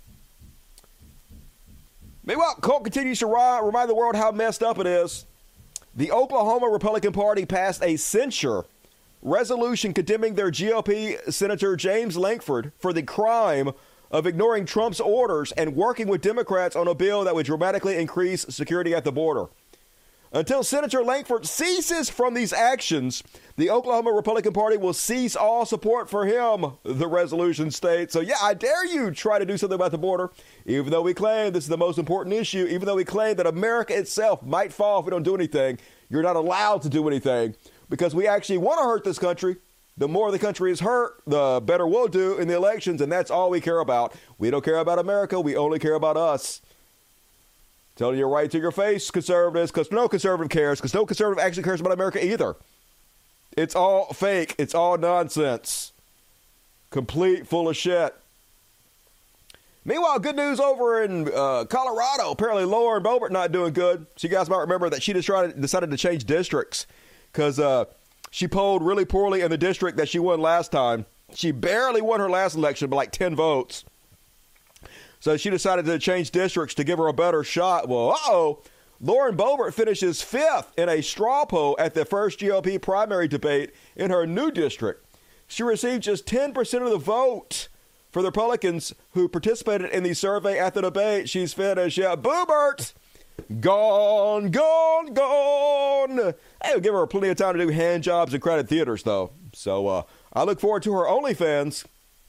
Meanwhile, Colt continues to remind the world how messed up it is. The Oklahoma Republican Party passed a censure resolution condemning their GOP Senator James Lankford for the crime of ignoring Trump's orders and working with Democrats on a bill that would dramatically increase security at the border. Until Senator Lankford ceases from these actions, the Oklahoma Republican Party will cease all support for him, the resolution states. So, yeah, I dare you try to do something about the border, even though we claim this is the most important issue, even though we claim that America itself might fall if we don't do anything. You're not allowed to do anything because we actually want to hurt this country. The more the country is hurt, the better we'll do in the elections, and that's all we care about. We don't care about America. We only care about us. Telling you right to your face, conservatives, because no conservative cares, because no conservative actually cares about America either. It's all fake. It's all nonsense. Complete full of shit. Meanwhile, good news over in Colorado. Apparently, Lauren Boebert not doing good. So you guys might remember that she decided to change districts because she polled really poorly in the district that she won last time. She barely won her last election by like 10 votes. So she decided to change districts to give her a better shot. Well, Lauren Boebert finishes 5th in a straw poll at the first GOP primary debate in her new district. She received just 10% of the vote for the Republicans who participated in the survey at the debate. She's finished. Yeah, Boebert, gone, gone, gone. Hey, we'll give her plenty of time to do hand jobs and crowded theaters, though. So I look forward to her OnlyFans.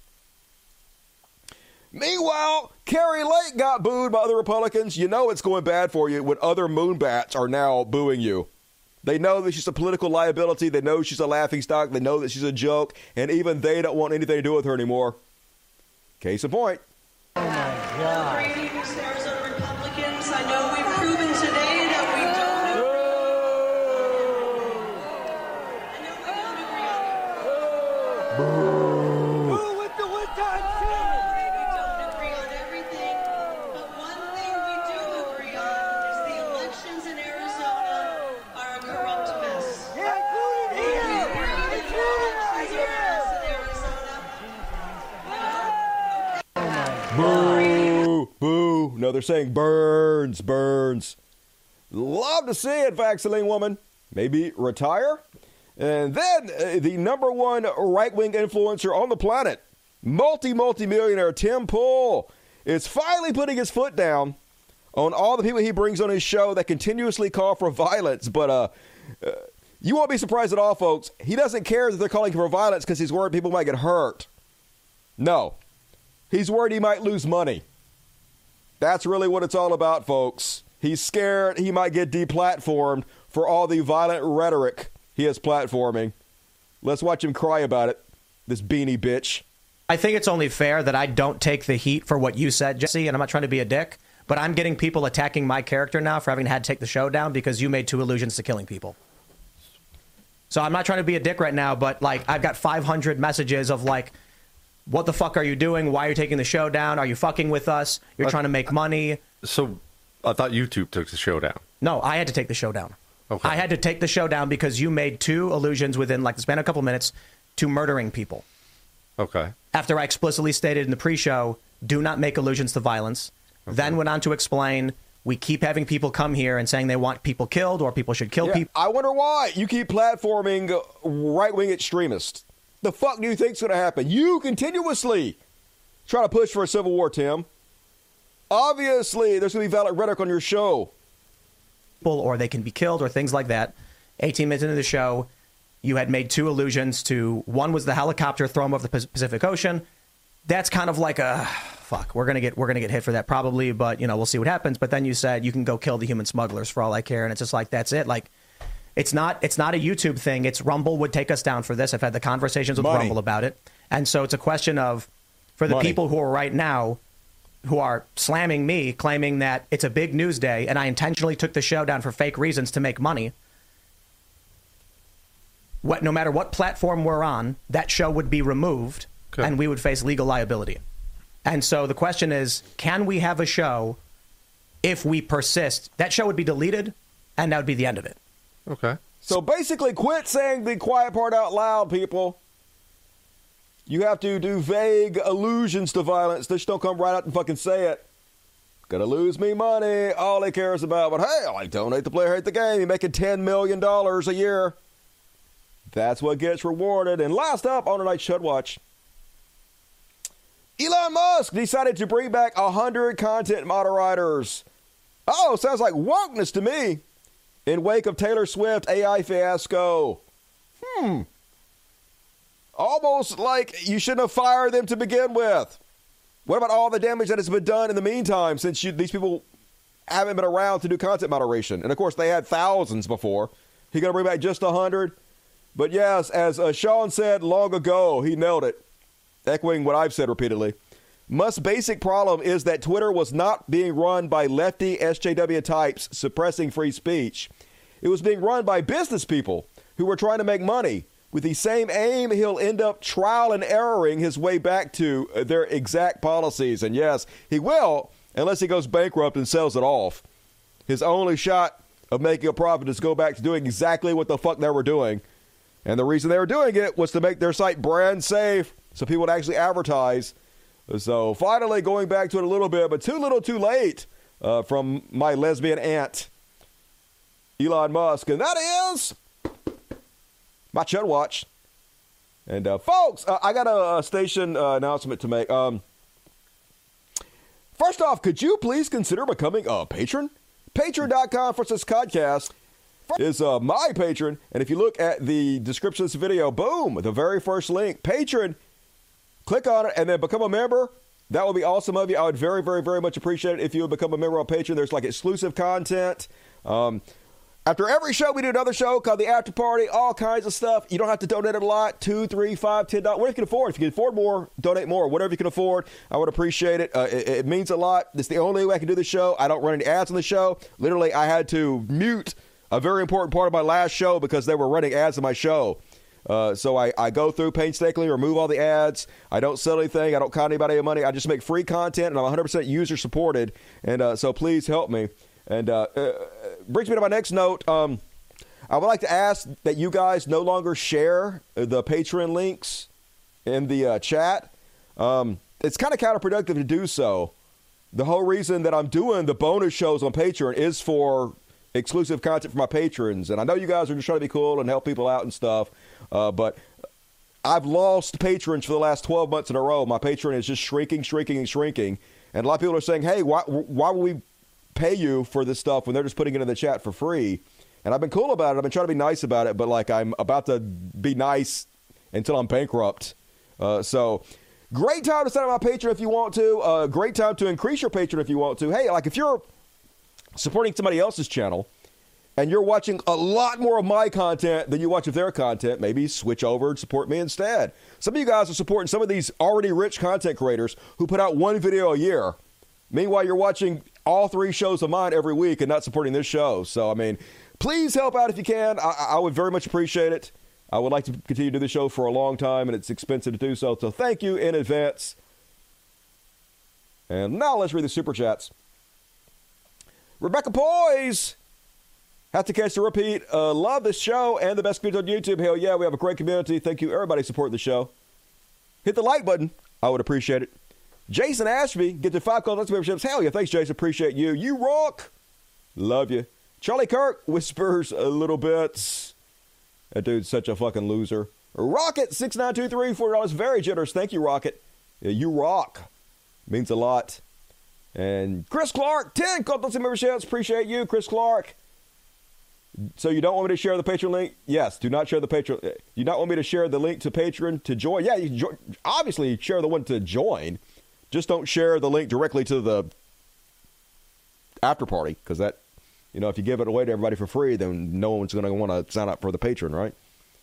Meanwhile, Carrie Lake got booed by other Republicans. You know it's going bad for you when other moonbats are now booing you. They know that she's a political liability. They know she's a laughingstock. They know that she's a joke. And even they don't want anything to do with her anymore. Case in point. Oh, my God. Greetings, Arizona Republicans. I know we've proven today that we don't agree. Boo with the one-time sin. We don't agree on everything, but one thing we do agree on is the elections in Arizona are a corrupt mess. Yeah, including here. Boo! Boo! No, they're saying Burns, Burns. Love to see it, Vaseline woman. Maybe retire? And then the number one right-wing influencer on the planet, multi-millionaire Tim Pool, is finally putting his foot down on all the people he brings on his show that continuously call for violence. But you won't be surprised at all, folks. He doesn't care that they're calling for violence because he's worried people might get hurt. No. He's worried he might lose money. That's really what it's all about, folks. He's scared he might get deplatformed for all the violent rhetoric he is platforming. Let's watch him cry about it, this beanie bitch. I think it's only fair that I don't take the heat for what you said, Jesse, and I'm not trying to be a dick, but I'm getting people attacking my character now for having had to take the show down because you made 2 allusions to killing people. So I'm not trying to be a dick right now, but like I've got 500 messages of like, what the fuck are you doing? Why are you taking the show down? Are you fucking with us? You're trying to make money. So I thought YouTube took the show down. No, I had to take the show down. Okay. I had to take the show down because you made 2 allusions within like the span of a couple minutes to murdering people. Okay. After I explicitly stated in the pre-show, do not make allusions to violence. Okay. Then went on to explain, we keep having people come here and saying they want people killed or people should kill people. I wonder why you keep platforming right-wing extremists. The fuck do you think's going to happen? You continuously trying to push for a civil war, Tim. Obviously, there's going to be valid rhetoric on your show. Or they can be killed or things like that. 18 minutes into the show, you had made 2 allusions to, one was the helicopter thrown over the Pacific Ocean. That's kind of like a, fuck, we're going to get hit for that probably, but, we'll see what happens. But then you said you can go kill the human smugglers for all I care. And it's just like, that's it. Like, it's not a YouTube thing. It's Rumble would take us down for this. I've had the conversations with Rumble about it. And so it's a question of, for the people who are right now, who are slamming me, claiming that it's a big news day and I intentionally took the show down for fake reasons to make money. No matter what platform we're on, that show would be removed and we would face legal liability. And so the question is, can we have a show if we persist? That show would be deleted and that would be the end of it. Okay. So basically, quit saying the quiet part out loud, people. You have to do vague allusions to violence. Just don't come right out and fucking say it. Gonna lose me money. All he cares about. But hey, I donate the player, hate the game. You're making $10 million a year. That's what gets rewarded. And last up on tonight's Chud Watch, Elon Musk decided to bring back 100 content moderators. Oh, sounds like wokeness to me. In wake of Taylor Swift AI fiasco. Almost like you shouldn't have fired them to begin with. What about all the damage that has been done in the meantime since these people haven't been around to do content moderation? And, of course, they had thousands before. He going to bring back just 100? But, yes, as Sean said long ago, he nailed it, echoing what I've said repeatedly. Musk's basic problem is that Twitter was not being run by lefty SJW types suppressing free speech. It was being run by business people who were trying to make money. With the same aim, he'll end up trial and erroring his way back to their exact policies. And yes, he will, unless he goes bankrupt and sells it off. His only shot of making a profit is to go back to doing exactly what the fuck they were doing. And the reason they were doing it was to make their site brand safe so people would actually advertise. So finally going back to it a little bit, but too little too late from my lesbian aunt, Elon Musk. And that is my Chud Watch. And folks, I got a station announcement to make. First off, could you please consider becoming a patron? Patreon.com/Codcast is my patron. And if you look at the description of this video, boom, the very first link, patron. Click on it and then become a member. That would be awesome of you. I would very, very, very much appreciate it if you would become a member on Patreon. There's like exclusive content. After every show, we do another show called The After Party, all kinds of stuff. You don't have to donate a lot, $2, $3, $5, $10, whatever you can afford. If you can afford more, donate more. Whatever you can afford, I would appreciate it. It means a lot. It's the only way I can do the show. I don't run any ads on the show. Literally, I had to mute a very important part of my last show because they were running ads on my show. So I go through painstakingly, remove all the ads. I don't sell anything. I don't con anybody any money. I just make free content, and I'm 100% user supported. And so please help me. And brings me to my next note. I would like to ask that you guys no longer share the Patreon links in the chat. It's kind of counterproductive to do so. The whole reason that I'm doing the bonus shows on Patreon is for exclusive content for my patrons. And I know you guys are just trying to be cool and help people out and stuff. But I've lost patrons for the last 12 months in a row. My Patreon is just shrinking. And a lot of people are saying, hey, why would we pay you for this stuff when they're just putting it in the chat for free? And I've been cool about it. I've been trying to be nice about it. But, like, I'm about to be nice until I'm bankrupt. So great time to sign up my Patreon if you want to. Great time to increase your Patreon if you want to. Hey, like, if you're supporting somebody else's channel and you're watching a lot more of my content than you watch of their content, maybe switch over and support me instead. Some of you guys are supporting some of these already rich content creators who put out one video a year. Meanwhile, you're watching all 3 shows of mine every week and not supporting this show. So, I mean, please help out if you can. I would very much appreciate it. I would like to continue to do this show for a long time, and it's expensive to do so. So thank you in advance. And now let's read the Super Chats. Rebecca Poise, have to catch the repeat. Love this show and the best community on YouTube. Hell yeah, we have a great community. Thank you, everybody, support the show. Hit the like button. I would appreciate it. Jason Ashby, get to 5 calls memberships. Hell yeah, thanks, Jason. Appreciate you. You rock. Love you. Charlie Kirk whispers a little bit. That dude's such a fucking loser. Rocket6923, $40. Very generous. Thank you, Rocket. Yeah, you rock. Means a lot. And Chris Clark, 10 Cultist memberships. Appreciate you, Chris Clark. So you don't want me to share the Patreon link? Yes, do not share the Patreon. You not want me to share the link to Patreon to join? Yeah, you can obviously share the one to join. Just don't share the link directly to the after party, because that, if you give it away to everybody for free, then no one's going to want to sign up for the Patreon, right?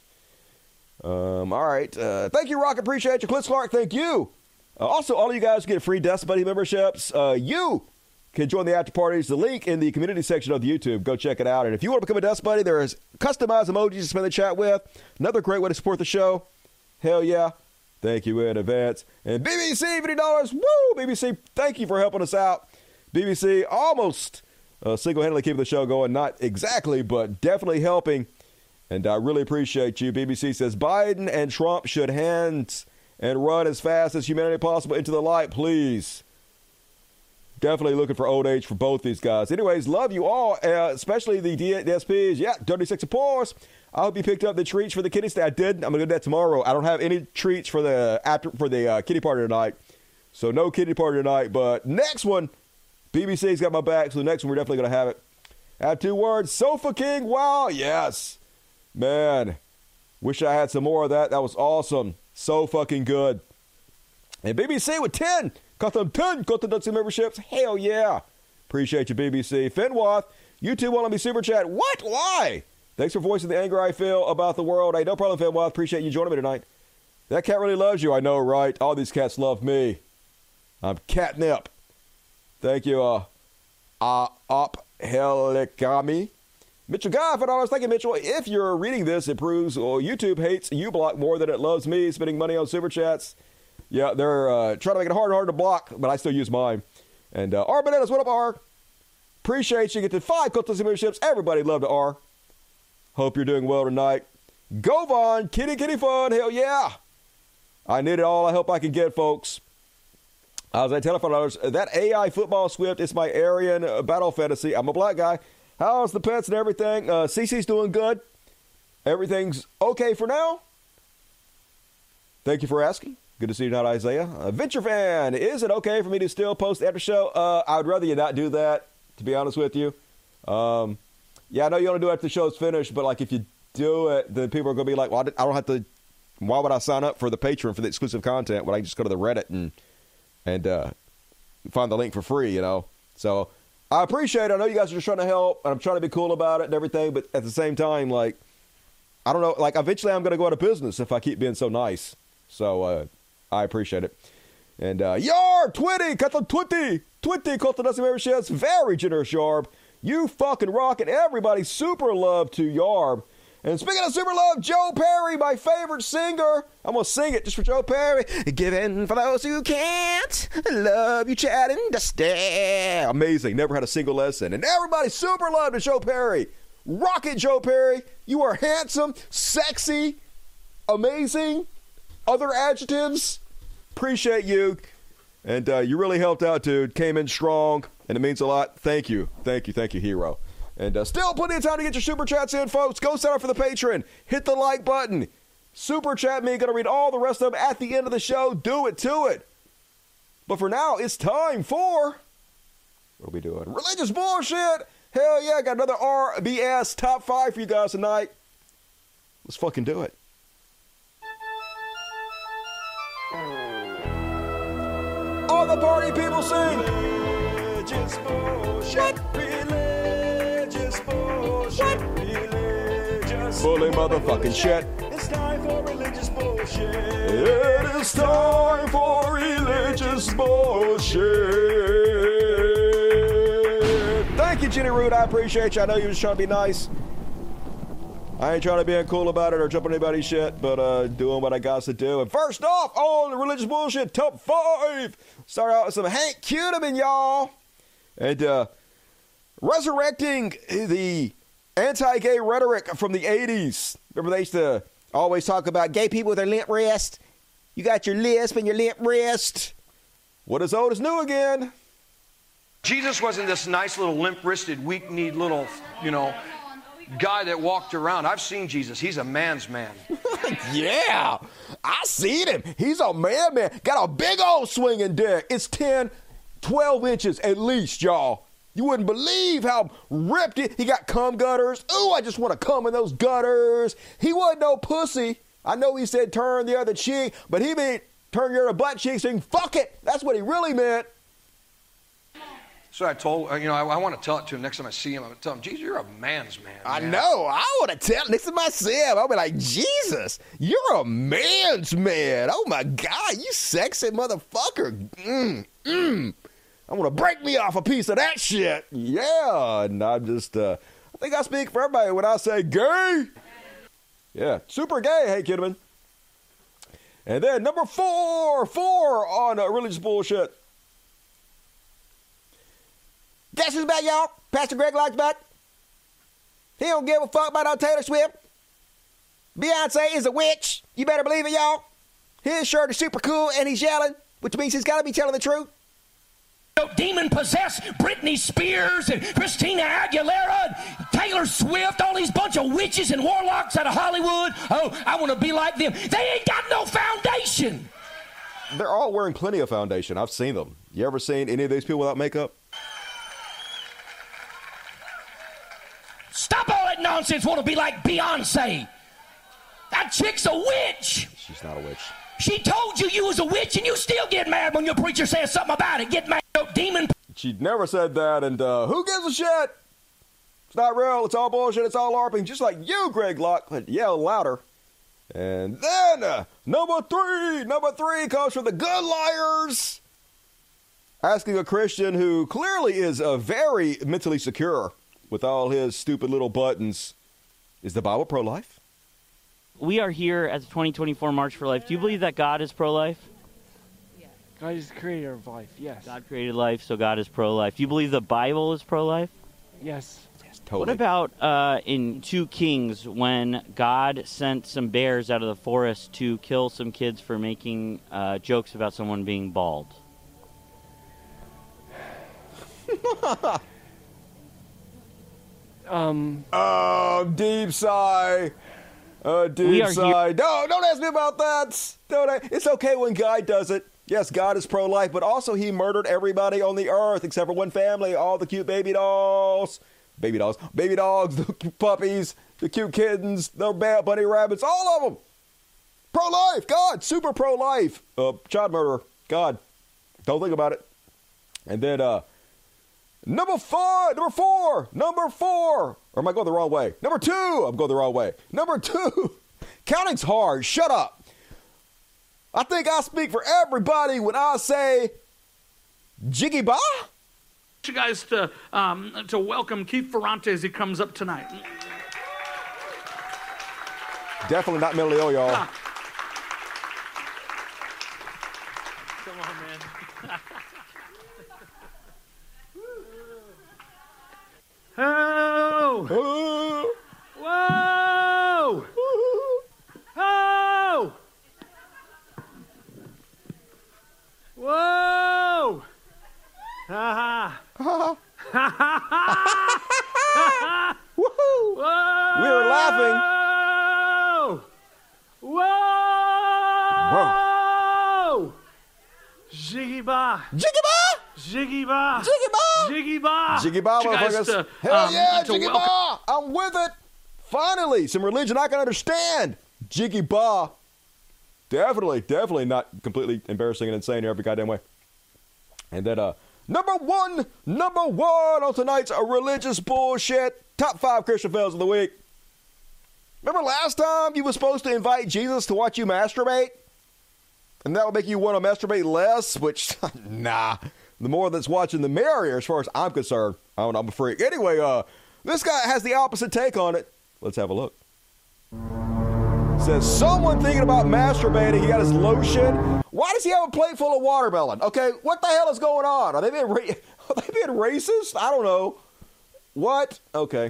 All right. Thank you, Rock. Appreciate you. Chris Clark, thank you. Also, all of you guys get free Death Buddy memberships. You can join the after parties. The link in the community section of the YouTube. Go check it out. And if you want to become a Death Buddy, there is customized emojis to spend the chat with. Another great way to support the show. Hell yeah. Thank you in advance. And BBC, $50. Woo! BBC, thank you for helping us out. BBC almost single-handedly keeping the show going. Not exactly, but definitely helping. And I really appreciate you. BBC says, Biden and Trump should hands and run as fast as humanity possible into the light, please. Definitely looking for old age for both these guys. Anyways, love you all, especially the DSPs. Yeah, Dirty Six of Pores. I hope you picked up the treats for the kitty stay. I did. I'm going to do that tomorrow. I don't have any treats for the kitty party tonight. So no kitty party tonight. But next one, BBC's got my back. So the next one, we're definitely going to have it. I have 2 words. Sofa King. Wow. Yes. Man. Wish I had some more of that. That was awesome. So fucking good. And BBC with 10. Got them 10 Cultist memberships. Hell yeah. Appreciate you, BBC. Finwath, YouTube won't let me super chat. What? Why? Thanks for voicing the anger I feel about the world. Hey, no problem, Finwath. Appreciate you joining me tonight. That cat really loves you. I know, right? All these cats love me. I'm catnip. Thank you, Op Helikami. Mitchell Guy, $5. Thank you, Mitchell. If you're reading this, it proves YouTube hates uBlock more than it loves me, spending money on super chats. Yeah, they're trying to make it harder and harder to block, but I still use mine. And R. Bananas, what up, R? Appreciate you. Get to 5 Cultist memberships. Everybody love to R. Hope you're doing well tonight. Govan, kitty fun. Hell yeah. I need it all. I hope I can get, folks. I was at $5. That AI football Swift is my Aryan battle fantasy. I'm a black guy. How's the pets and everything? Cece's doing good. Everything's okay for now. Thank you for asking. Good to see you tonight, Isaiah. Venture Fan, is it okay for me to still post after show? I would rather you not do that, to be honest with you. Yeah, I know you only do it after the show's finished, but like if you do it, then people are going to be like, well, I don't have to. Why would I sign up for the Patreon for the exclusive content when I can just go to the Reddit and find the link for free, So I appreciate it. I know you guys are just trying to help, and I'm trying to be cool about it and everything, but at the same time, like, I don't know, like, eventually I'm going to go out of business if I keep being so nice. So I appreciate it. And Yarb, Twitty, got the Twitty, Cultist memberships, very generous, Yarb. You fucking rockin'. Everybody super love to Yarb. And speaking of super love, Joe Perry, my favorite singer. I'm going to sing it just for Joe Perry. Giving for those who can't. Love you, Chad and Dusty. Amazing. Never had a single lesson. And everybody super love to Joe Perry. Rock it, Joe Perry. You are handsome, sexy, amazing. Other adjectives. Appreciate you. And you really helped out, dude. Came in strong. And it means a lot. Thank you. Thank you, hero. And still plenty of time to get your super chats in, folks. Go sign up for the Patreon. Hit the like button. Super chat me. Going to read all the rest of them at the end of the show. Do it to it. But for now, it's time for... What are we doing? Religious bullshit. Hell yeah. Got another RBS top 5 for you guys tonight. Let's fucking do it. All the party people sing. Religious bullshit. Religious bullshit. Religious bully motherfucking shit. It's time for religious bullshit. It is time for religious bullshit. Thank you, Jenny Root. I appreciate you. I know you was trying to be nice. I ain't trying to be uncool about it or jump on anybody's shit, but doing what I got to do. And first off, on the religious bullshit top 5, start out with some Hank Cudeman, y'all. And resurrecting the anti-gay rhetoric from the 80s. Remember they used to always talk about gay people with their limp wrist. You got your lisp and your limp wrist. What is old is new again. Jesus wasn't this nice little limp-wristed, weak-kneed little, guy that walked around. I've seen Jesus. He's a man's man. Yeah, I seen him. He's a man. Got a big old swinging dick. It's 10, 12 inches at least, y'all. You wouldn't believe how ripped he got cum gutters. Ooh, I just want to cum in those gutters. He wasn't no pussy. I know he said turn the other cheek, but he meant turn your other butt cheek saying fuck it. That's what he really meant. So I told, I want to tell it to him next time I see him. I'm going to tell him, Jesus, you're a man's man. I know. I want to tell next time I see him. I'll be like, Jesus, you're a man's man. Oh, my God, you sexy motherfucker. I want to break me off a piece of that shit. Yeah, and I just, I think I speak for everybody when I say gay. Yeah, super gay, hey, Kidman. And then number four on religious bullshit. Guess who's back, y'all? Pastor Greg Locke's back. He don't give a fuck about no Taylor Swift. Beyonce is a witch. You better believe it, y'all. His shirt is super cool, and he's yelling, which means he's got to be telling the truth. Demon-possessed Britney Spears and Christina Aguilera, and Taylor Swift, all these bunch of witches and warlocks out of Hollywood. Oh, I want to be like them. They ain't got no foundation. They're all wearing plenty of foundation. I've seen them. You ever seen any of these people without makeup? Stop all that nonsense. Want to be like Beyonce. That chick's a witch. She's not a witch. She told you was a witch, and you still get mad when your preacher says something about it. Get mad, demon. She never said that, and who gives a shit? It's not real. It's all bullshit. It's all LARPing. Just like you, Greg Locke, but yell louder. And then number three comes from the Good Liars. Asking a Christian who clearly is very mentally secure with all his stupid little buttons, is the Bible pro-life? We are here at the 2024 March for Life. Do you believe that God is pro-life? Yes. God is the creator of life, yes. God created life, so God is pro-life. Do you believe the Bible is pro-life? Yes. Yes, totally. What about in 2 Kings when God sent some bears out of the forest to kill some kids for making jokes about someone being bald? Deep sigh. Deep sigh. No, don't ask me about that. It's okay when God does it. Yes, God is pro-life, but also he murdered everybody on the earth except for one family, all the cute baby dogs, the puppies, the cute kittens, the bunny rabbits, all of them. Pro-life, God, super pro-life. Child murderer, God. Don't think about it. And then, number four. Or am I going the wrong way? Number 2. I'm going the wrong way. Number 2. Counting's hard. Shut up. I think I speak for everybody when I say Jiggy Ba. You guys to welcome Keith Ferrante as he comes up tonight. Definitely not mentally ill, y'all. Come on, man. Oh! Whoa! Oh! Whoa! Ha ha! Woohoo! We were laughing. Whoa! Jiggy ba! Jiggy ba! Jiggy ba! Jiggy ba! Jiggy ba! Jiggy ba, motherfuckers. Hell yeah, Jiggy ba! I'm with it. Finally, some religion I can understand. Jiggy ba. Definitely not completely embarrassing and insane here every goddamn way. And then, number one on tonight's religious bullshit. Top 5 Christian fails of the week. Remember last time you were supposed to invite Jesus to watch you masturbate? And that would make you want to masturbate less, which, nah. The more that's watching, the merrier as far as I'm concerned. I'm a freak. Anyway, this guy has the opposite take on it. Let's have a look. Says, someone thinking about masturbating, he got his lotion. Why does he have a plate full of watermelon? Okay, what the hell is going on? Are they being racist? I don't know. What? Okay.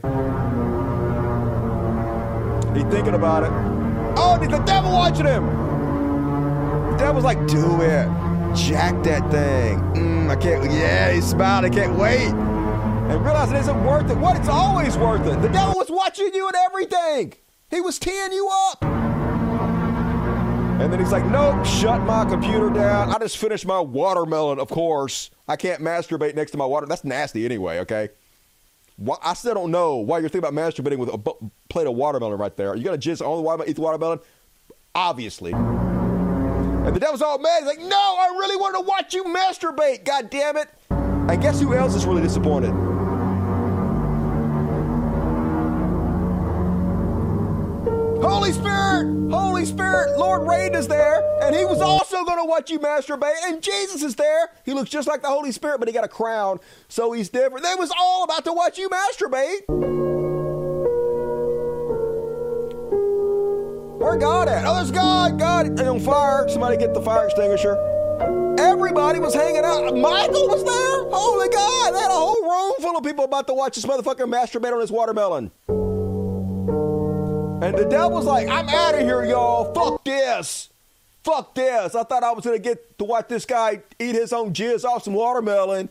He thinking about it. Oh, the devil watching him. The devil's like, do it. Jack that thing. I can't. Yeah, he smiled. I can't wait. and realize it isn't worth it. What? It's always worth it. The devil was watching you and everything. He was teeing you up. And then he's like, nope, shut my computer down. I just finished my watermelon, of course. I can't masturbate next to my water. That's nasty anyway, okay? I still don't know why you're thinking about masturbating with a plate of watermelon right there. Are you going to jizz on the watermelon, eat the watermelon? Obviously. And the devil's all mad. He's like, no, I really want to watch you masturbate, God damn it. And guess who else is really disappointed? Holy Spirit! Holy Spirit! Lord Rain is there, and he was also going to watch you masturbate, and Jesus is there. He looks just like the Holy Spirit, but he got a crown, so he's different. They was all about to watch you masturbate. Where God at? Oh, there's God. God on fire. Somebody get the fire extinguisher. Everybody was hanging out. Michael was there? Holy God. They had a whole room full of people about to watch this motherfucker masturbate on his watermelon. And the devil's like, I'm out of here, y'all. Fuck this. Fuck this. I thought I was going to get to watch this guy eat his own jizz off some watermelon.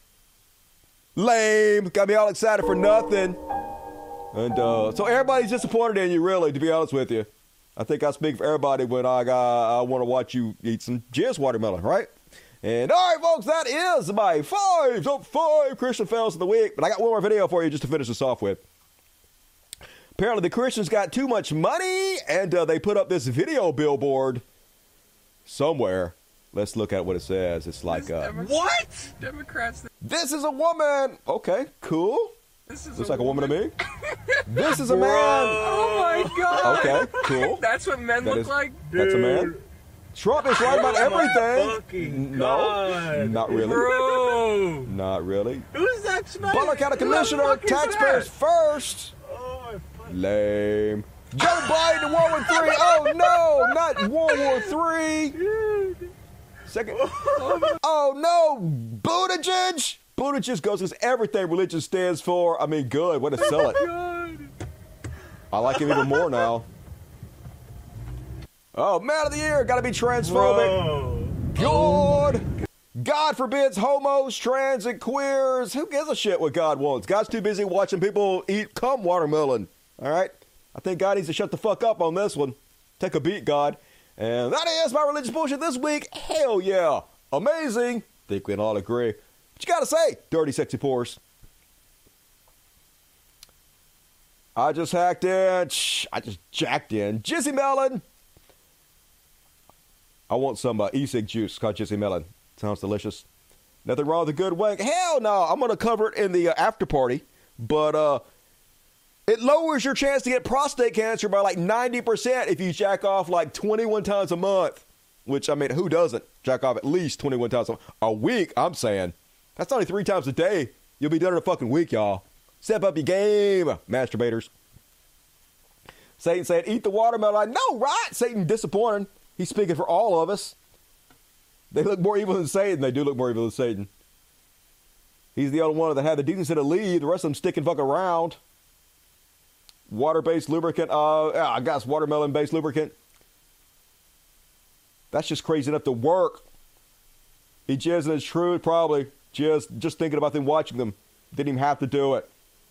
Lame. Got me all excited for nothing. And so everybody's disappointed in you, really, to be honest with you. I think I speak for everybody when I want to watch you eat some jizz watermelon, right? And all right, folks, that is my top 5 Christian fails of the week. But I got one more video for you just to finish this off with. Apparently, the Christians got too much money, and they put up this video billboard somewhere. Let's look at what it says. It's like, what? Democrats. This is a woman. Okay, cool. Looks like a woman to me. This is a man. Oh, my God. Okay, cool. That's what men look like? That's a man. Trump is right about everything. No, not really. Bro. Not really. Who's that sniper? Butler County Commissioner, taxpayers first. Lame. Joe Biden, World War III. Oh, no, not World War III. Second. Oh, no. Buttigieg. Buttigieg goes against everything religion stands for. I mean, good. Way to sell it. I like him even more now. Oh, man of the year. Got to be transphobic. Good. God forbids homos, trans, and queers. Who gives a shit what God wants? God's too busy watching people eat cum watermelon. All right? I think God needs to shut the fuck up on this one. Take a beat, God. And that is my religious bullshit this week. Hell yeah. Amazing. Think we can all agree. What you gotta say, dirty, sexy pores? I just hacked in. I just jacked in. Jizzy Melon. I want some e-cig juice called Jizzy Melon. Sounds delicious. Nothing wrong with a good wank. Hell no. I'm going to cover it in the after party. But it lowers your chance to get prostate cancer by like 90% if you jack off like 21 times a month. Which, I mean, who doesn't jack off at least 21 times a week, I'm saying. That's only 3 times a day. You'll be done in a fucking week, y'all. Step up your game, masturbators. Satan said, eat the watermelon. I know, right? Satan disappointed. He's speaking for all of us. They look more evil than Satan. They do look more evil than Satan. He's the only one that had the decency to lead. The rest of them sticking fuck around. Water-based lubricant. I guess watermelon-based lubricant. That's just crazy enough to work. He jizzing his truth, probably. Just thinking about them watching them. Didn't even have to do it.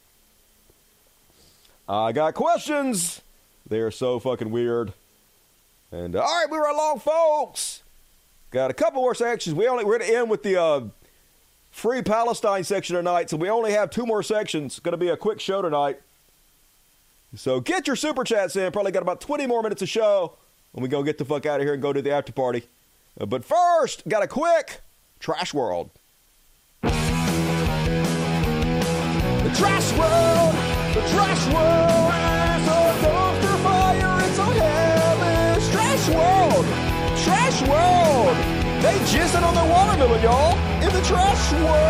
I got questions. They are so fucking weird. And all right, we were along, folks. Got a couple more sections. We're going to end with the Free Palestine section tonight, so we only have 2 more sections. It's going to be a quick show tonight. So get your super chats in. Probably got about 20 more minutes of show when we go get the fuck out of here and go to the after party. But first, got a quick Trash World. The Trash World! The Trash World is a dumpster fire. It's a hellish Trash World! Trash World! They jizzing on their watermelon, y'all, in the Trash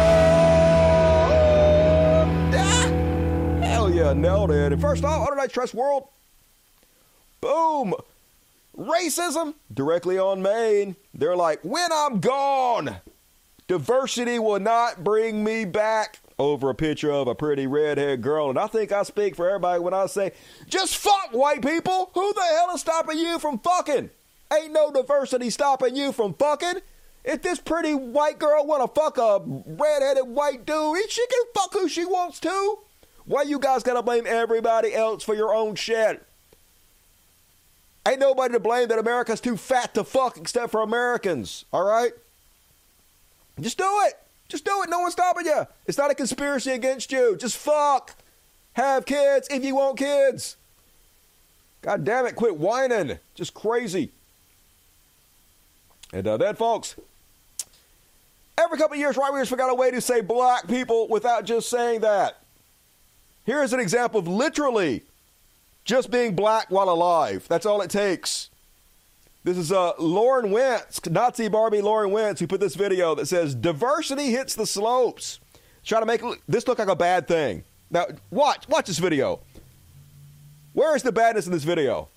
World! Ah, hell yeah, nailed it. And first off, on tonight's Trash World, boom! Racism directly on Maine. They're like, when I'm gone, diversity will not bring me back. Over a picture of a pretty redhead girl. And I think I speak for everybody when I say, just fuck, white people. Who the hell is stopping you from fucking? Ain't no diversity stopping you from fucking. If this pretty white girl want to fuck a red-headed white dude, she can fuck who she wants to. Why you guys got to blame everybody else for your own shit? Ain't nobody to blame that America's too fat to fuck except for Americans, all right? Just do it. Just do it. No one's stopping you. It's not a conspiracy against you. Just fuck. Have kids if you want kids. God damn it, quit whining. Just crazy. And then, folks, every couple of years, right-wingers forgot a way to say black people without just saying that. Here's an example of literally just being black while alive. That's all it takes. This is Lauren Wentz, Nazi Barbie Lauren Wentz, who put this video that says, diversity hits the slopes. Try to make this look like a bad thing. Now, watch this video. Where is the badness in this video?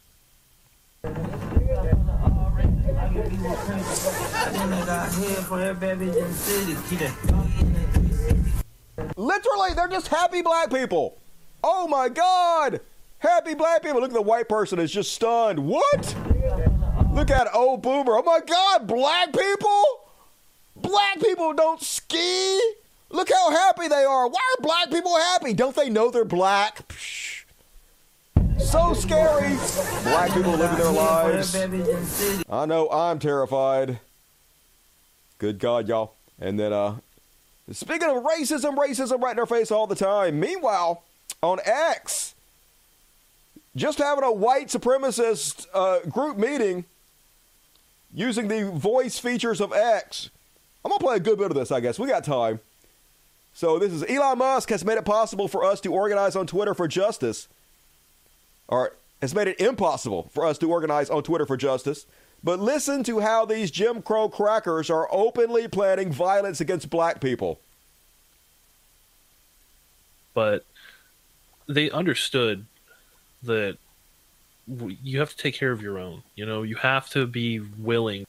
Literally, they're just happy black people. Oh my God. Happy black people. Look at the white person is just stunned. What? Look at old boomer. Oh my God, black people? Black people don't ski? Look how happy they are. Why are black people happy? Don't they know they're black? Psh. So scary. Black people living their lives. I know I'm terrified. Good God, y'all. And then, speaking of racism right in our face all the time. Meanwhile, on X, just having a white supremacist group meeting using the voice features of X. I'm going to play a good bit of this, I guess. We got time. So this is Elon Musk has made it possible for us to organize on Twitter for justice. Or has made it impossible for us to organize on Twitter for justice. But listen to how these Jim Crow crackers are openly planning violence against black people. But they understood that you have to take care of your own. You know, you have to be willing.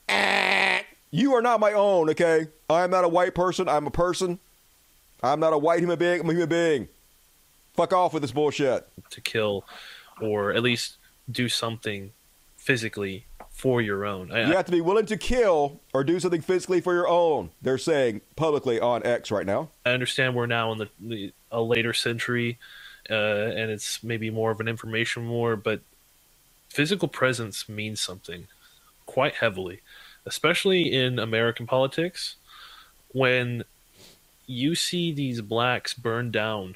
You are not my own, okay? I am not a white person. I'm a person. I'm not a white human being. I'm a human being. Fuck off with this bullshit. To kill or at least do something physically for your own. You have to be willing to kill or do something physically for your own. They're saying publicly on X right now. I understand we're now in a later century, and it's maybe more of an information war, but physical presence means something quite heavily, especially in American politics. When you see these blacks burned down,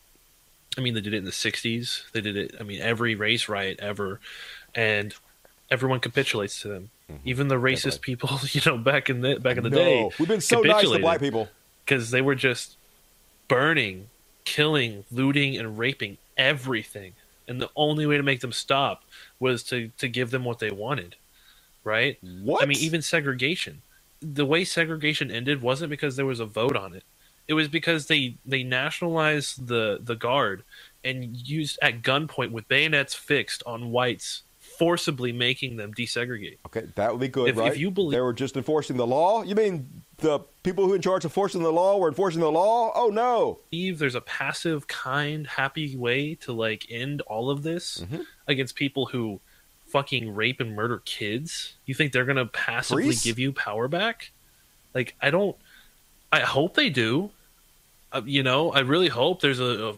I mean, they did it in the 60s. They did it, I mean, every race riot ever, and everyone capitulates to them. Mm-hmm. Even the racist people, you know, back in the day. We've been so nice to black people. Because they were just burning, killing, looting, and raping everything. And the only way to make them stop was to give them what they wanted, right? What? I mean, even segregation. The way segregation ended wasn't because there was a vote on it. It was because they nationalized the Guard and used at gunpoint with bayonets fixed on whites, forcibly making them desegregate. Okay, that would be good, right? If you believe they were just enforcing the law, you mean the people who are in charge of enforcing the law were enforcing the law? Oh no! There's a passive, kind, happy way to like end all of this against people who fucking rape and murder kids. You think they're gonna passively give you power back? Like, I hope they do. You know, I really hope there's a